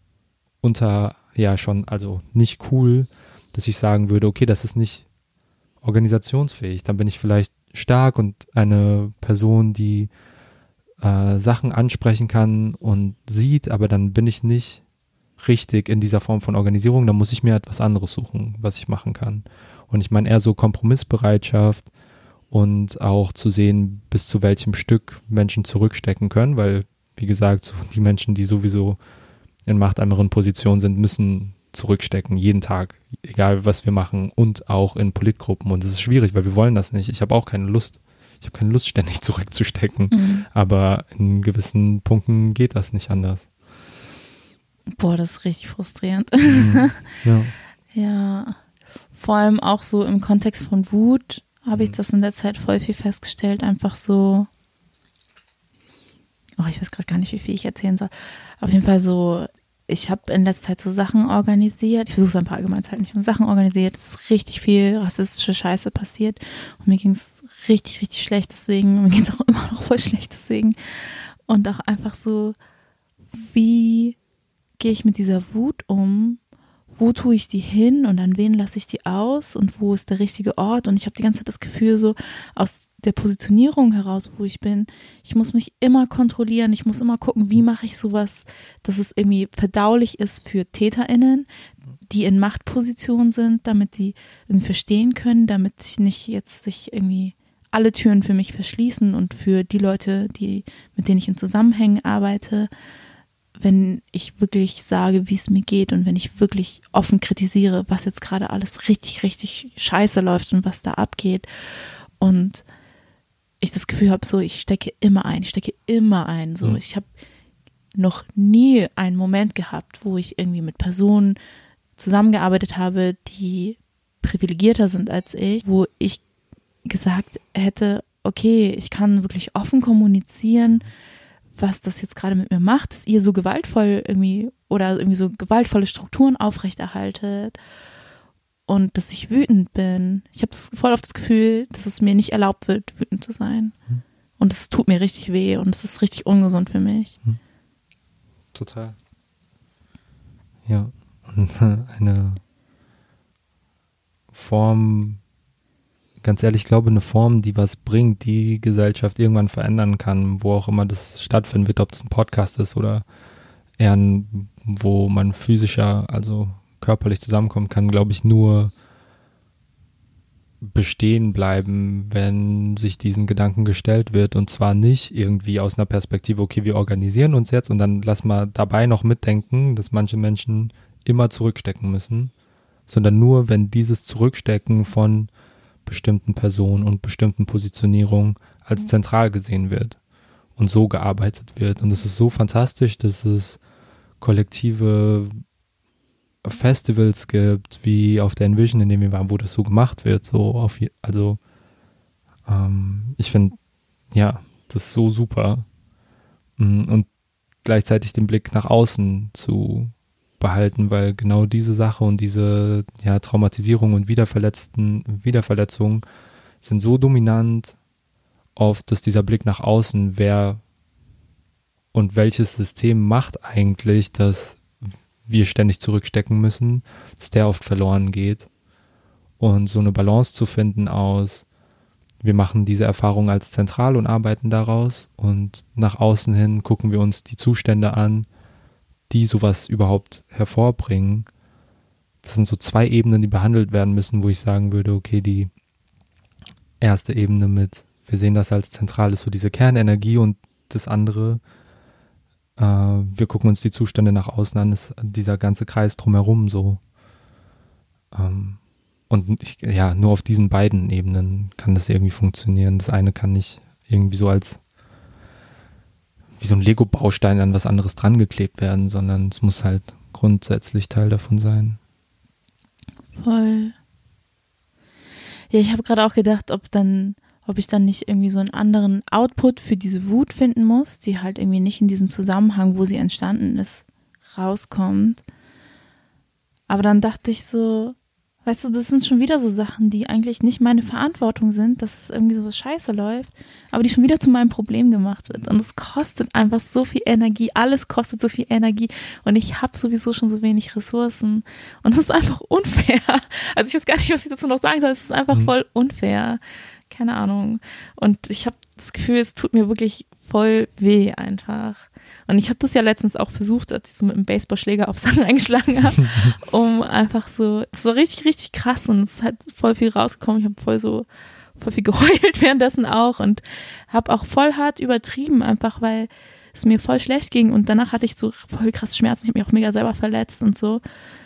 unter, ja schon, also nicht cool, dass ich sagen würde, okay, das ist nicht organisationsfähig, dann bin ich vielleicht stark und eine Person, die äh, Sachen ansprechen kann und sieht, aber dann bin ich nicht richtig in dieser Form von Organisierung, dann muss ich mir etwas anderes suchen, was ich machen kann. Und ich meine eher so Kompromissbereitschaft und auch zu sehen, bis zu welchem Stück Menschen zurückstecken können, weil, wie gesagt, so die Menschen, die sowieso in machtärmeren Positionen sind, müssen zurückstecken, jeden Tag, egal was wir machen, und auch in Politgruppen. Und das ist schwierig, weil wir wollen das nicht. Ich habe auch keine Lust. Ich habe keine Lust, ständig zurückzustecken. Mhm. Aber in gewissen Punkten geht das nicht anders. Boah, das ist richtig frustrierend. Mhm. Ja. Ja. Vor allem auch so im Kontext von Wut habe ich das in der Zeit voll viel festgestellt. Einfach so, oh, ich weiß gerade gar nicht, wie viel ich erzählen soll. Auf jeden Fall so, ich habe in letzter Zeit so Sachen organisiert. Ich versuche es ein paar allgemein zu halten. Ich habe Sachen organisiert. Es ist richtig viel rassistische Scheiße passiert. Und mir ging es richtig, richtig schlecht deswegen. Mir geht es auch immer noch voll schlecht deswegen. Und auch einfach so, wie gehe ich mit dieser Wut um? Wo tue ich die hin und an wen lasse ich die aus und wo ist der richtige Ort? Und ich habe die ganze Zeit das Gefühl, so aus der Positionierung heraus, wo ich bin, ich muss mich immer kontrollieren, ich muss immer gucken, wie mache ich sowas, dass es irgendwie verdaulich ist für TäterInnen, die in Machtpositionen sind, damit die irgendwie verstehen können, damit sich nicht jetzt sich irgendwie alle Türen für mich verschließen und für die Leute, die, mit denen ich in Zusammenhängen arbeite, wenn ich wirklich sage, wie es mir geht und wenn ich wirklich offen kritisiere, was jetzt gerade alles richtig, richtig scheiße läuft und was da abgeht. Und ich das Gefühl habe, so, ich stecke immer ein, ich stecke immer ein. So, mhm. Ich habe noch nie einen Moment gehabt, wo ich irgendwie mit Personen zusammengearbeitet habe, die privilegierter sind als ich, wo ich gesagt hätte, okay, ich kann wirklich offen kommunizieren, was das jetzt gerade mit mir macht, dass ihr so gewaltvoll irgendwie oder irgendwie so gewaltvolle Strukturen aufrechterhaltet und dass ich wütend bin. Ich habe voll oft das Gefühl, dass es mir nicht erlaubt wird, wütend zu sein. Hm. Und es tut mir richtig weh und es ist richtig ungesund für mich. Hm. Total. Ja. Und eine Form, ganz ehrlich, ich glaube, eine Form, die was bringt, die Gesellschaft irgendwann verändern kann, wo auch immer das stattfinden wird, ob das ein Podcast ist oder eher ein, wo man physischer, also körperlich zusammenkommen kann, glaube ich, nur bestehen bleiben, wenn sich diesen Gedanken gestellt wird, und zwar nicht irgendwie aus einer Perspektive, okay, wir organisieren uns jetzt und dann lass mal dabei noch mitdenken, dass manche Menschen immer zurückstecken müssen, sondern nur, wenn dieses Zurückstecken von bestimmten Personen und bestimmten Positionierungen als zentral gesehen wird und so gearbeitet wird. Und es ist so fantastisch, dass es kollektive Festivals gibt, wie auf der Envision, in dem wir waren, wo das so gemacht wird. So auf, also ähm, ich finde, ja, das ist so super. Und gleichzeitig den Blick nach außen zu behalten, weil genau diese Sache und diese ja, Traumatisierung und Wiederverletzten, Wiederverletzungen sind so dominant oft, dass dieser Blick nach außen, wer und welches System macht eigentlich, dass wir ständig zurückstecken müssen, dass der oft verloren geht. Und so eine Balance zu finden aus, wir machen diese Erfahrung als zentral und arbeiten daraus, und nach außen hin gucken wir uns die Zustände an, die sowas überhaupt hervorbringen. Das sind so zwei Ebenen, die behandelt werden müssen, wo ich sagen würde, okay, die erste Ebene mit, wir sehen das als zentral, ist so diese Kernenergie, und das andere, äh, wir gucken uns die Zustände nach außen an, ist dieser ganze Kreis drumherum so. Ähm, und ich, ja, nur auf diesen beiden Ebenen kann das irgendwie funktionieren. Das eine kann nicht irgendwie so als wie so ein Lego-Baustein an was anderes dran geklebt werden, sondern es muss halt grundsätzlich Teil davon sein. Voll. Ja, ich habe gerade auch gedacht, ob dann, ob ich dann nicht irgendwie so einen anderen Output für diese Wut finden muss, die halt irgendwie nicht in diesem Zusammenhang, wo sie entstanden ist, rauskommt. Aber dann dachte ich so, weißt du, das sind schon wieder so Sachen, die eigentlich nicht meine Verantwortung sind, dass es irgendwie so was Scheiße läuft, aber die schon wieder zu meinem Problem gemacht wird. Und es kostet einfach so viel Energie, alles kostet so viel Energie, und ich habe sowieso schon so wenig Ressourcen, und das ist einfach unfair. Also ich weiß gar nicht, was ich dazu noch sagen soll, es ist einfach mhm. voll unfair. Keine Ahnung. Und ich habe das Gefühl, es tut mir wirklich voll weh einfach. Und ich habe das ja letztens auch versucht, als ich so mit einem Baseballschläger auf Sachen eingeschlagen habe, um einfach so, das war richtig, richtig krass, und es hat voll viel rausgekommen. Ich habe voll so, voll viel geheult währenddessen auch, und habe auch voll hart übertrieben, einfach weil es mir voll schlecht ging, und danach hatte ich so voll krass Schmerzen. Ich habe mich auch mega selber verletzt und so.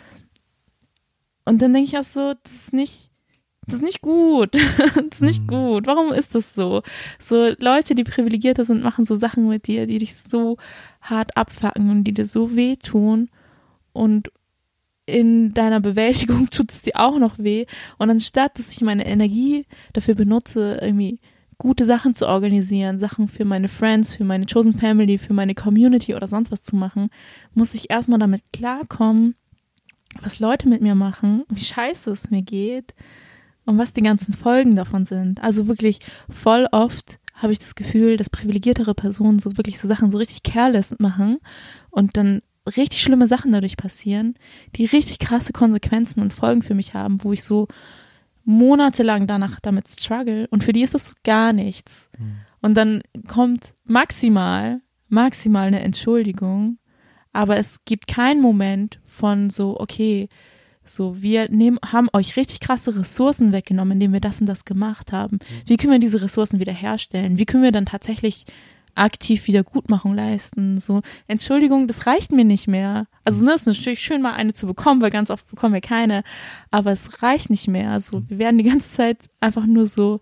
Und dann denke ich auch so, das ist nicht, das ist nicht gut. Das ist nicht gut. Warum ist das so? So Leute, die privilegierter sind, machen so Sachen mit dir, die dich so hart abfucken und die dir so wehtun, und in deiner Bewältigung tut es dir auch noch weh. Und anstatt, dass ich meine Energie dafür benutze, irgendwie gute Sachen zu organisieren, Sachen für meine Friends, für meine Chosen Family, für meine Community oder sonst was zu machen, muss ich erstmal damit klarkommen, was Leute mit mir machen, wie scheiße es mir geht und was die ganzen Folgen davon sind. Also wirklich voll oft habe ich das Gefühl, dass privilegiertere Personen so wirklich so Sachen so richtig careless machen und dann richtig schlimme Sachen dadurch passieren, die richtig krasse Konsequenzen und Folgen für mich haben, wo ich so monatelang danach damit struggle, und für die ist das so gar nichts. Mhm. Und dann kommt maximal, maximal eine Entschuldigung, aber es gibt keinen Moment von so, okay, so, wir nehmen, haben euch richtig krasse Ressourcen weggenommen, indem wir das und das gemacht haben. Wie können wir diese Ressourcen wieder herstellen? Wie können wir dann tatsächlich aktiv Wiedergutmachung leisten? So, Entschuldigung, das reicht mir nicht mehr. Also, ne, es ist natürlich schön, mal eine zu bekommen, weil ganz oft bekommen wir keine, aber es reicht nicht mehr. Also, wir werden die ganze Zeit einfach nur so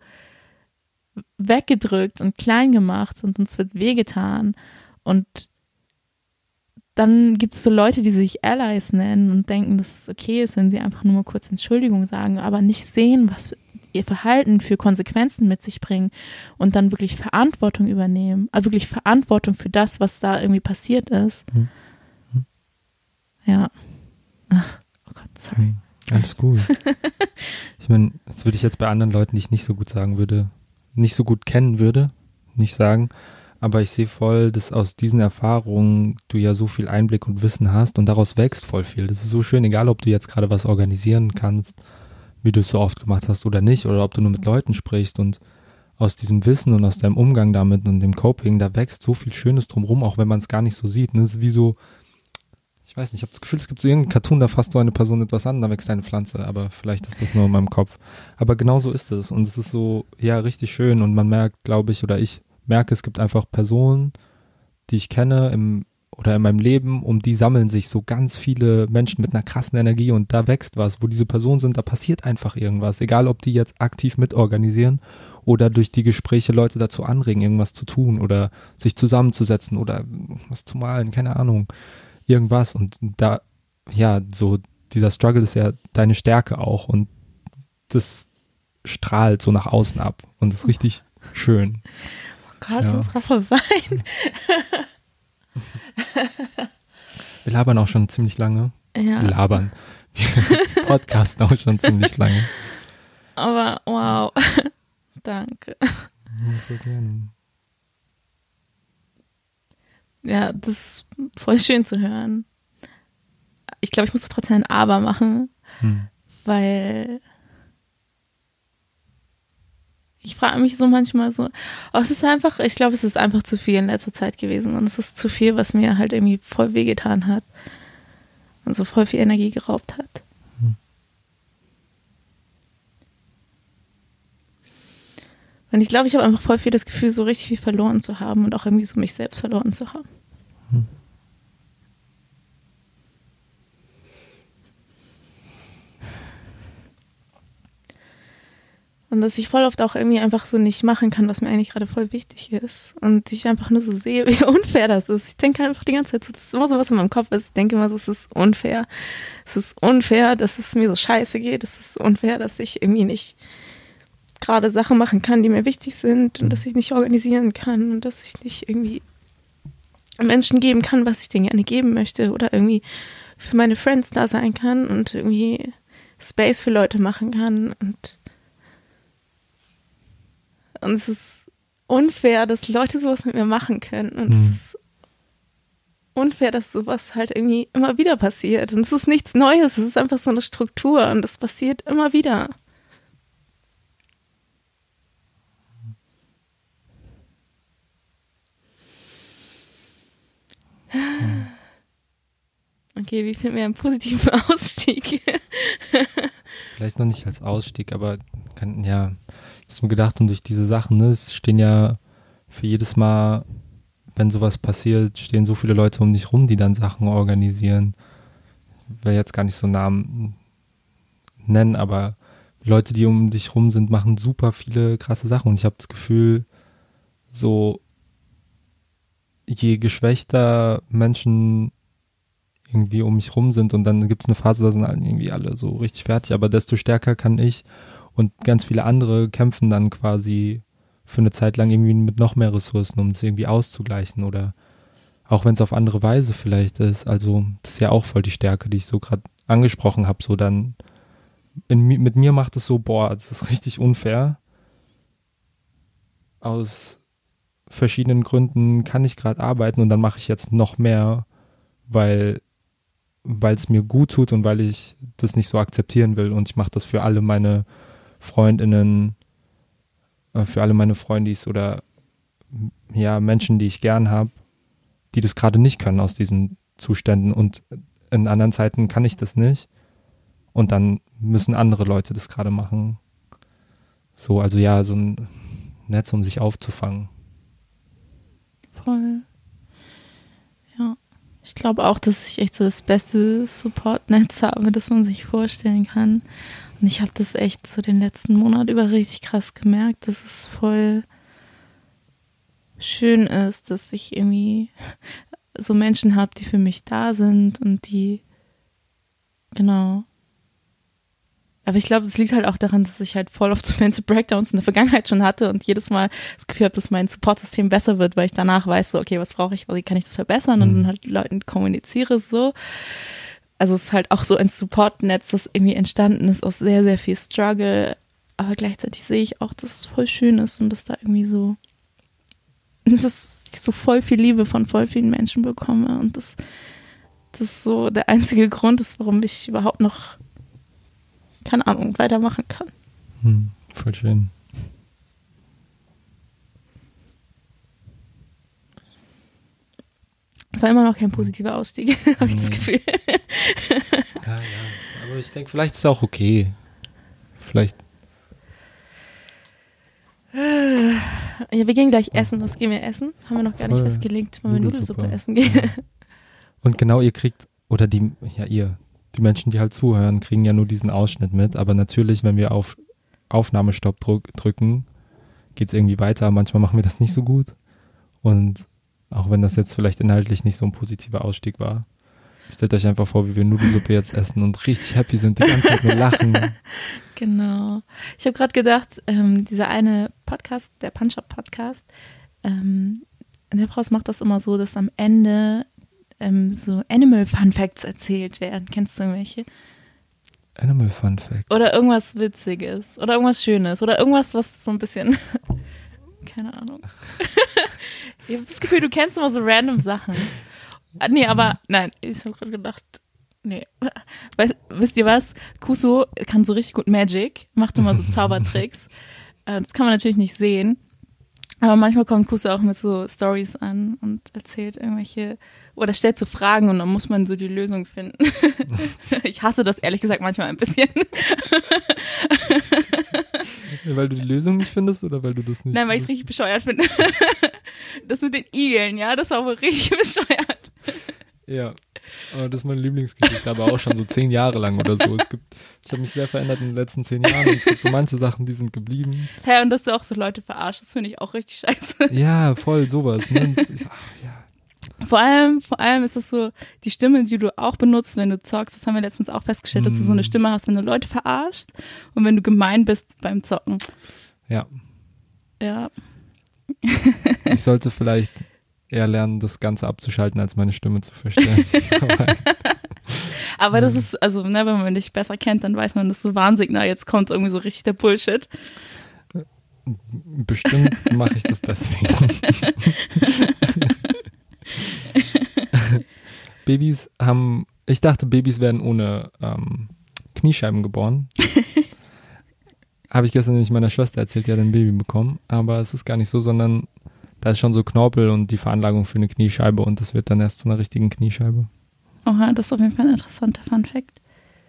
weggedrückt und klein gemacht, und uns wird wehgetan. Und dann gibt es so Leute, die sich Allies nennen und denken, dass es okay ist, wenn sie einfach nur mal kurz Entschuldigung sagen, aber nicht sehen, was ihr Verhalten für Konsequenzen mit sich bringen, und dann wirklich Verantwortung übernehmen, also wirklich Verantwortung für das, was da irgendwie passiert ist. Hm. Hm. Ja. Ach, oh Gott, sorry. Hm. Alles gut. Ich meine, das würde ich jetzt bei anderen Leuten, die ich nicht so gut sagen würde, nicht so gut kennen würde, nicht sagen, Aber ich sehe voll, dass aus diesen Erfahrungen du ja so viel Einblick und Wissen hast und daraus wächst voll viel. Das ist so schön, egal ob du jetzt gerade was organisieren kannst, wie du es so oft gemacht hast oder nicht, oder ob du nur mit Leuten sprichst, und aus diesem Wissen und aus deinem Umgang damit und dem Coping, da wächst so viel Schönes drumherum, auch wenn man es gar nicht so sieht. Das ist wie so, ich weiß nicht, ich habe das Gefühl, es gibt so irgendeinen Cartoon, da fasst so eine Person etwas an, da wächst eine Pflanze, aber vielleicht ist das nur in meinem Kopf. Aber genau so ist es, und es ist so, ja, richtig schön, und man merkt, glaube ich, oder ich merke, es gibt einfach Personen, die ich kenne im, oder in meinem Leben, um die sammeln sich so ganz viele Menschen mit einer krassen Energie, und da wächst was, wo diese Personen sind, da passiert einfach irgendwas, egal ob die jetzt aktiv mitorganisieren oder durch die Gespräche Leute dazu anregen, irgendwas zu tun oder sich zusammenzusetzen oder was zu malen, keine Ahnung, irgendwas, und da, ja, so dieser Struggle ist ja deine Stärke auch, und das strahlt so nach außen ab und ist richtig schön. Gott, Ja. muss Rafa weinen. Wir labern auch schon ziemlich lange. Ja, Labern. Wir podcasten auch schon ziemlich lange. aber wow. Danke. Ja, sehr gerne. Ja, das ist voll schön zu hören. Ich glaube, ich muss doch trotzdem ein Aber machen, Hm. weil ich frage mich so manchmal so, oh, es ist einfach, ich glaube, es ist einfach zu viel in letzter Zeit gewesen, und es ist zu viel, was mir halt irgendwie voll wehgetan hat und so voll viel Energie geraubt hat. Hm. Und ich glaube, ich habe einfach voll viel das Gefühl, so richtig viel verloren zu haben und auch irgendwie so mich selbst verloren zu haben. Hm. Und dass ich voll oft auch irgendwie einfach so nicht machen kann, was mir eigentlich gerade voll wichtig ist. Und ich einfach nur so sehe, wie unfair das ist. Ich denke einfach die ganze Zeit, so, das ist immer so, was in meinem Kopf ist. Ich denke immer so, es ist unfair. Es ist unfair, dass es mir so scheiße geht. Es ist unfair, dass ich irgendwie nicht gerade Sachen machen kann, die mir wichtig sind. Und dass ich nicht organisieren kann. Und dass ich nicht irgendwie Menschen geben kann, was ich denen gerne geben möchte. Oder irgendwie für meine Friends da sein kann. Und irgendwie Space für Leute machen kann. Und Und es ist unfair, dass Leute sowas mit mir machen können. Und Mhm. es ist unfair, dass sowas halt irgendwie immer wieder passiert. Und es ist nichts Neues, es ist einfach so eine Struktur und es passiert immer wieder. Okay, wie finden wir einen positiven Ausstieg? Vielleicht noch nicht als Ausstieg, aber kann, ja, ich habe mir gedacht, und durch diese Sachen, ne, es stehen ja für jedes Mal, wenn sowas passiert, stehen so viele Leute um dich rum, die dann Sachen organisieren. Ich will jetzt gar nicht so Namen nennen, aber Leute, die um dich rum sind, machen super viele krasse Sachen, und ich habe das Gefühl, so je geschwächter Menschen irgendwie um mich rum sind, und dann gibt es eine Phase, da sind halt irgendwie alle so richtig fertig, aber desto stärker kann ich und ganz viele andere kämpfen dann quasi für eine Zeit lang irgendwie mit noch mehr Ressourcen, um das irgendwie auszugleichen, oder auch wenn es auf andere Weise vielleicht ist. Also das ist ja auch voll die Stärke, die ich so gerade angesprochen habe. So dann in, mit mir macht es so, boah, das ist richtig unfair. Aus verschiedenen Gründen kann ich gerade arbeiten, und dann mache ich jetzt noch mehr, weil weil es mir gut tut und weil ich das nicht so akzeptieren will, und ich mache das für alle meine Freundinnen, äh, für alle meine Freundis oder ja, Menschen, die ich gern habe, die das gerade nicht können aus diesen Zuständen, und in anderen Zeiten kann ich das nicht, und dann müssen andere Leute das gerade machen. So, also ja, so ein Netz, um sich aufzufangen. Voll. Ja. Ich glaube auch, dass ich echt so das beste Support-Netz habe, das man sich vorstellen kann. Und ich habe das echt so den letzten Monat über richtig krass gemerkt, dass es voll schön ist, dass ich irgendwie so Menschen habe, die für mich da sind und die, genau. Aber ich glaube, es liegt halt auch daran, dass ich halt voll oft so Mental Breakdowns in der Vergangenheit schon hatte und jedes Mal das Gefühl habe, dass mein Support-System besser wird, weil ich danach weiß, so, okay, was brauche ich, wie kann ich das verbessern, und dann halt Leuten kommuniziere so. Also es ist halt auch so ein Support-Netz, das irgendwie entstanden ist aus sehr, sehr viel Struggle, aber gleichzeitig sehe ich auch, dass es voll schön ist und dass da irgendwie so das ist ich so voll viel Liebe von voll vielen Menschen bekomme und das, das ist so der einzige Grund ist, warum ich überhaupt noch, keine Ahnung, weitermachen kann. Hm, voll schön. Es war immer noch kein positiver Ausstieg, habe ich das Gefühl. Ja, ja, aber ich denke, vielleicht ist es auch okay. Vielleicht. Ja, wir gehen gleich essen. Was gehen wir essen? Haben wir noch gar nicht Voll. festgelegt, wollen wir Nudelsuppe. Nudelsuppe essen gehen. Ja. Und genau, ihr kriegt, oder die, ja ihr, die Menschen, die halt zuhören, kriegen ja nur diesen Ausschnitt mit, aber natürlich, wenn wir auf Aufnahmestopp drück, drücken, geht es irgendwie weiter. Manchmal machen wir das nicht so gut und auch wenn das jetzt vielleicht inhaltlich nicht so ein positiver Ausstieg war. Stellt euch einfach vor, wie wir Nudelsuppe jetzt essen und richtig happy sind, die ganze Zeit nur lachen. Genau. Ich habe gerade gedacht, ähm, dieser eine Podcast, der Punch-Up-Podcast, ähm, der Frau macht das immer so, dass am Ende ähm, so Animal-Fun-Facts erzählt werden. Kennst du irgendwelche? Animal Fun Facts. Oder irgendwas Witziges. Oder irgendwas Schönes. Oder irgendwas, was so ein bisschen... Keine Ahnung. Ich habe das Gefühl, du kennst immer so random Sachen. Ah, nee, aber nein, ich habe gerade gedacht, nee. Weißt, wisst ihr was? Kuso kann so richtig gut Magic, macht immer so Zaubertricks. Äh, das kann man natürlich nicht sehen. Aber manchmal kommt Kuso auch mit so Stories an und erzählt irgendwelche, oder stellt so Fragen und dann muss man so die Lösung finden. Ich hasse das ehrlich gesagt manchmal ein bisschen. Weil du die Lösung nicht findest oder weil du das nicht Nein, weil ich es richtig bescheuert finde. Das mit den Igeln, ja, das war wohl richtig bescheuert. Ja, aber das ist meine Lieblingsgeschichte, aber auch schon so zehn Jahre lang oder so. Es gibt, ich habe mich sehr verändert in den letzten zehn Jahren und es gibt so manche Sachen, die sind geblieben. Hä, hey, und dass du auch so Leute verarschst, das finde ich auch richtig scheiße. Ja, voll, sowas. Ne? Ich, ach, ja. Vor allem, vor allem ist das so, die Stimme, die du auch benutzt, wenn du zockst, das haben wir letztens auch festgestellt, mm. dass du so eine Stimme hast, wenn du Leute verarschst und wenn du gemein bist beim Zocken. Ja. Ja. Ich sollte vielleicht eher lernen, das Ganze abzuschalten, als meine Stimme zu verstellen. Aber das ist, also ne, wenn man dich besser kennt, dann weiß man, das ist so Warnsignal, jetzt kommt irgendwie so richtig der Bullshit. Bestimmt mache ich das deswegen. Babys haben, ich dachte, Babys werden ohne ähm, Kniescheiben geboren. Habe ich gestern nämlich meiner Schwester erzählt, die hat ein Baby bekommen, aber es ist gar nicht so, sondern da ist schon so Knorpel und die Veranlagung für eine Kniescheibe und das wird dann erst zu einer richtigen Kniescheibe. Oha, das ist auf jeden Fall ein interessanter Fun-Fact.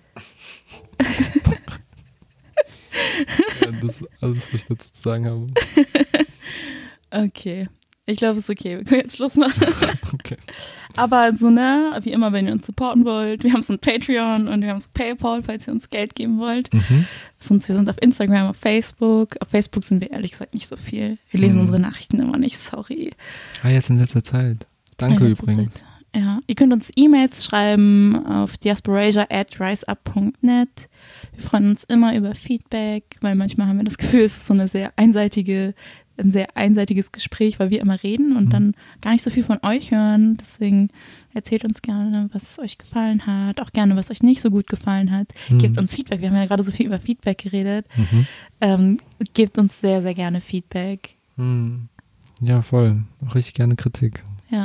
Ja, das ist alles, was ich dazu zu sagen habe. Okay. Ich glaube, es ist okay. Wir können jetzt Schluss machen. Okay. Aber so, ne, wie immer, wenn ihr uns supporten wollt, wir haben so ein Patreon und wir haben so Paypal, falls ihr uns Geld geben wollt. Mhm. Sonst, wir sind auf Instagram, auf Facebook. Auf Facebook sind wir ehrlich gesagt nicht so viel. Wir lesen mhm. unsere Nachrichten immer nicht, sorry. Ah, jetzt in letzter Zeit. Danke in letzter übrigens. Zeit. Ja, ihr könnt uns E-Mails schreiben auf diasporasia at riseup punkt net. Wir freuen uns immer über Feedback, weil manchmal haben wir das Gefühl, es ist so eine sehr einseitige, ein sehr einseitiges Gespräch, weil wir immer reden und mhm. dann gar nicht so viel von euch hören. Deswegen erzählt uns gerne, was euch gefallen hat, auch gerne, was euch nicht so gut gefallen hat. Mhm. Gebt uns Feedback. Wir haben ja gerade so viel über Feedback geredet. Mhm. Ähm, gebt uns sehr, sehr gerne Feedback. Mhm. Ja, voll. Auch richtig gerne Kritik. Ja.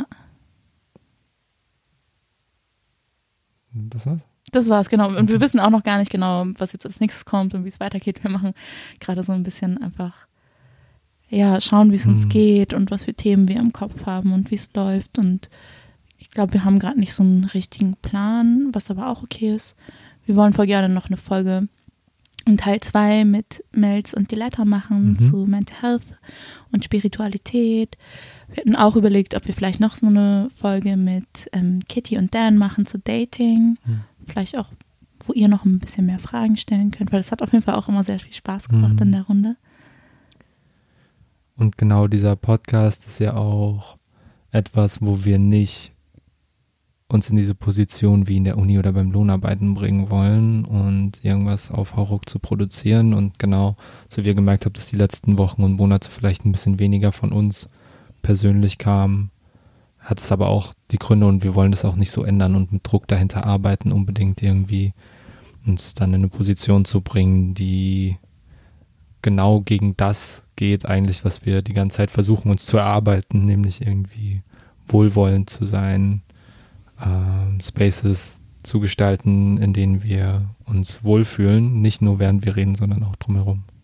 Das war's? Das war's, genau. Und Okay. wir wissen auch noch gar nicht genau, was jetzt als nächstes kommt und wie es weitergeht. Wir machen gerade so ein bisschen einfach, ja, schauen, wie es uns Mhm. geht und was für Themen wir im Kopf haben und wie es läuft. Und ich glaube, wir haben gerade nicht so einen richtigen Plan, was aber auch okay ist. Wir wollen voll gerne noch eine Folge in Teil zwei mit Melz und Diletta machen Mhm. zu Mental Health und Spiritualität. Wir hatten auch überlegt, ob wir vielleicht noch so eine Folge mit ähm, Kitty und Dan machen zu Dating. Mhm. Vielleicht auch, wo ihr noch ein bisschen mehr Fragen stellen könnt, weil das hat auf jeden Fall auch immer sehr viel Spaß gemacht Mhm. in der Runde. Und genau dieser Podcast ist ja auch etwas, wo wir nicht uns in diese Position wie in der Uni oder beim Lohnarbeiten bringen wollen und irgendwas auf Hauruck zu produzieren. Und genau, so wie ihr gemerkt habt, dass die letzten Wochen und Monate vielleicht ein bisschen weniger von uns persönlich kam, hat es aber auch die Gründe und wir wollen das auch nicht so ändern und mit Druck dahinter arbeiten, unbedingt irgendwie uns dann in eine Position zu bringen, die genau gegen das geht eigentlich, was wir die ganze Zeit versuchen uns zu erarbeiten, nämlich irgendwie wohlwollend zu sein, ähm, Spaces zu gestalten, in denen wir uns wohlfühlen, nicht nur während wir reden, sondern auch drumherum.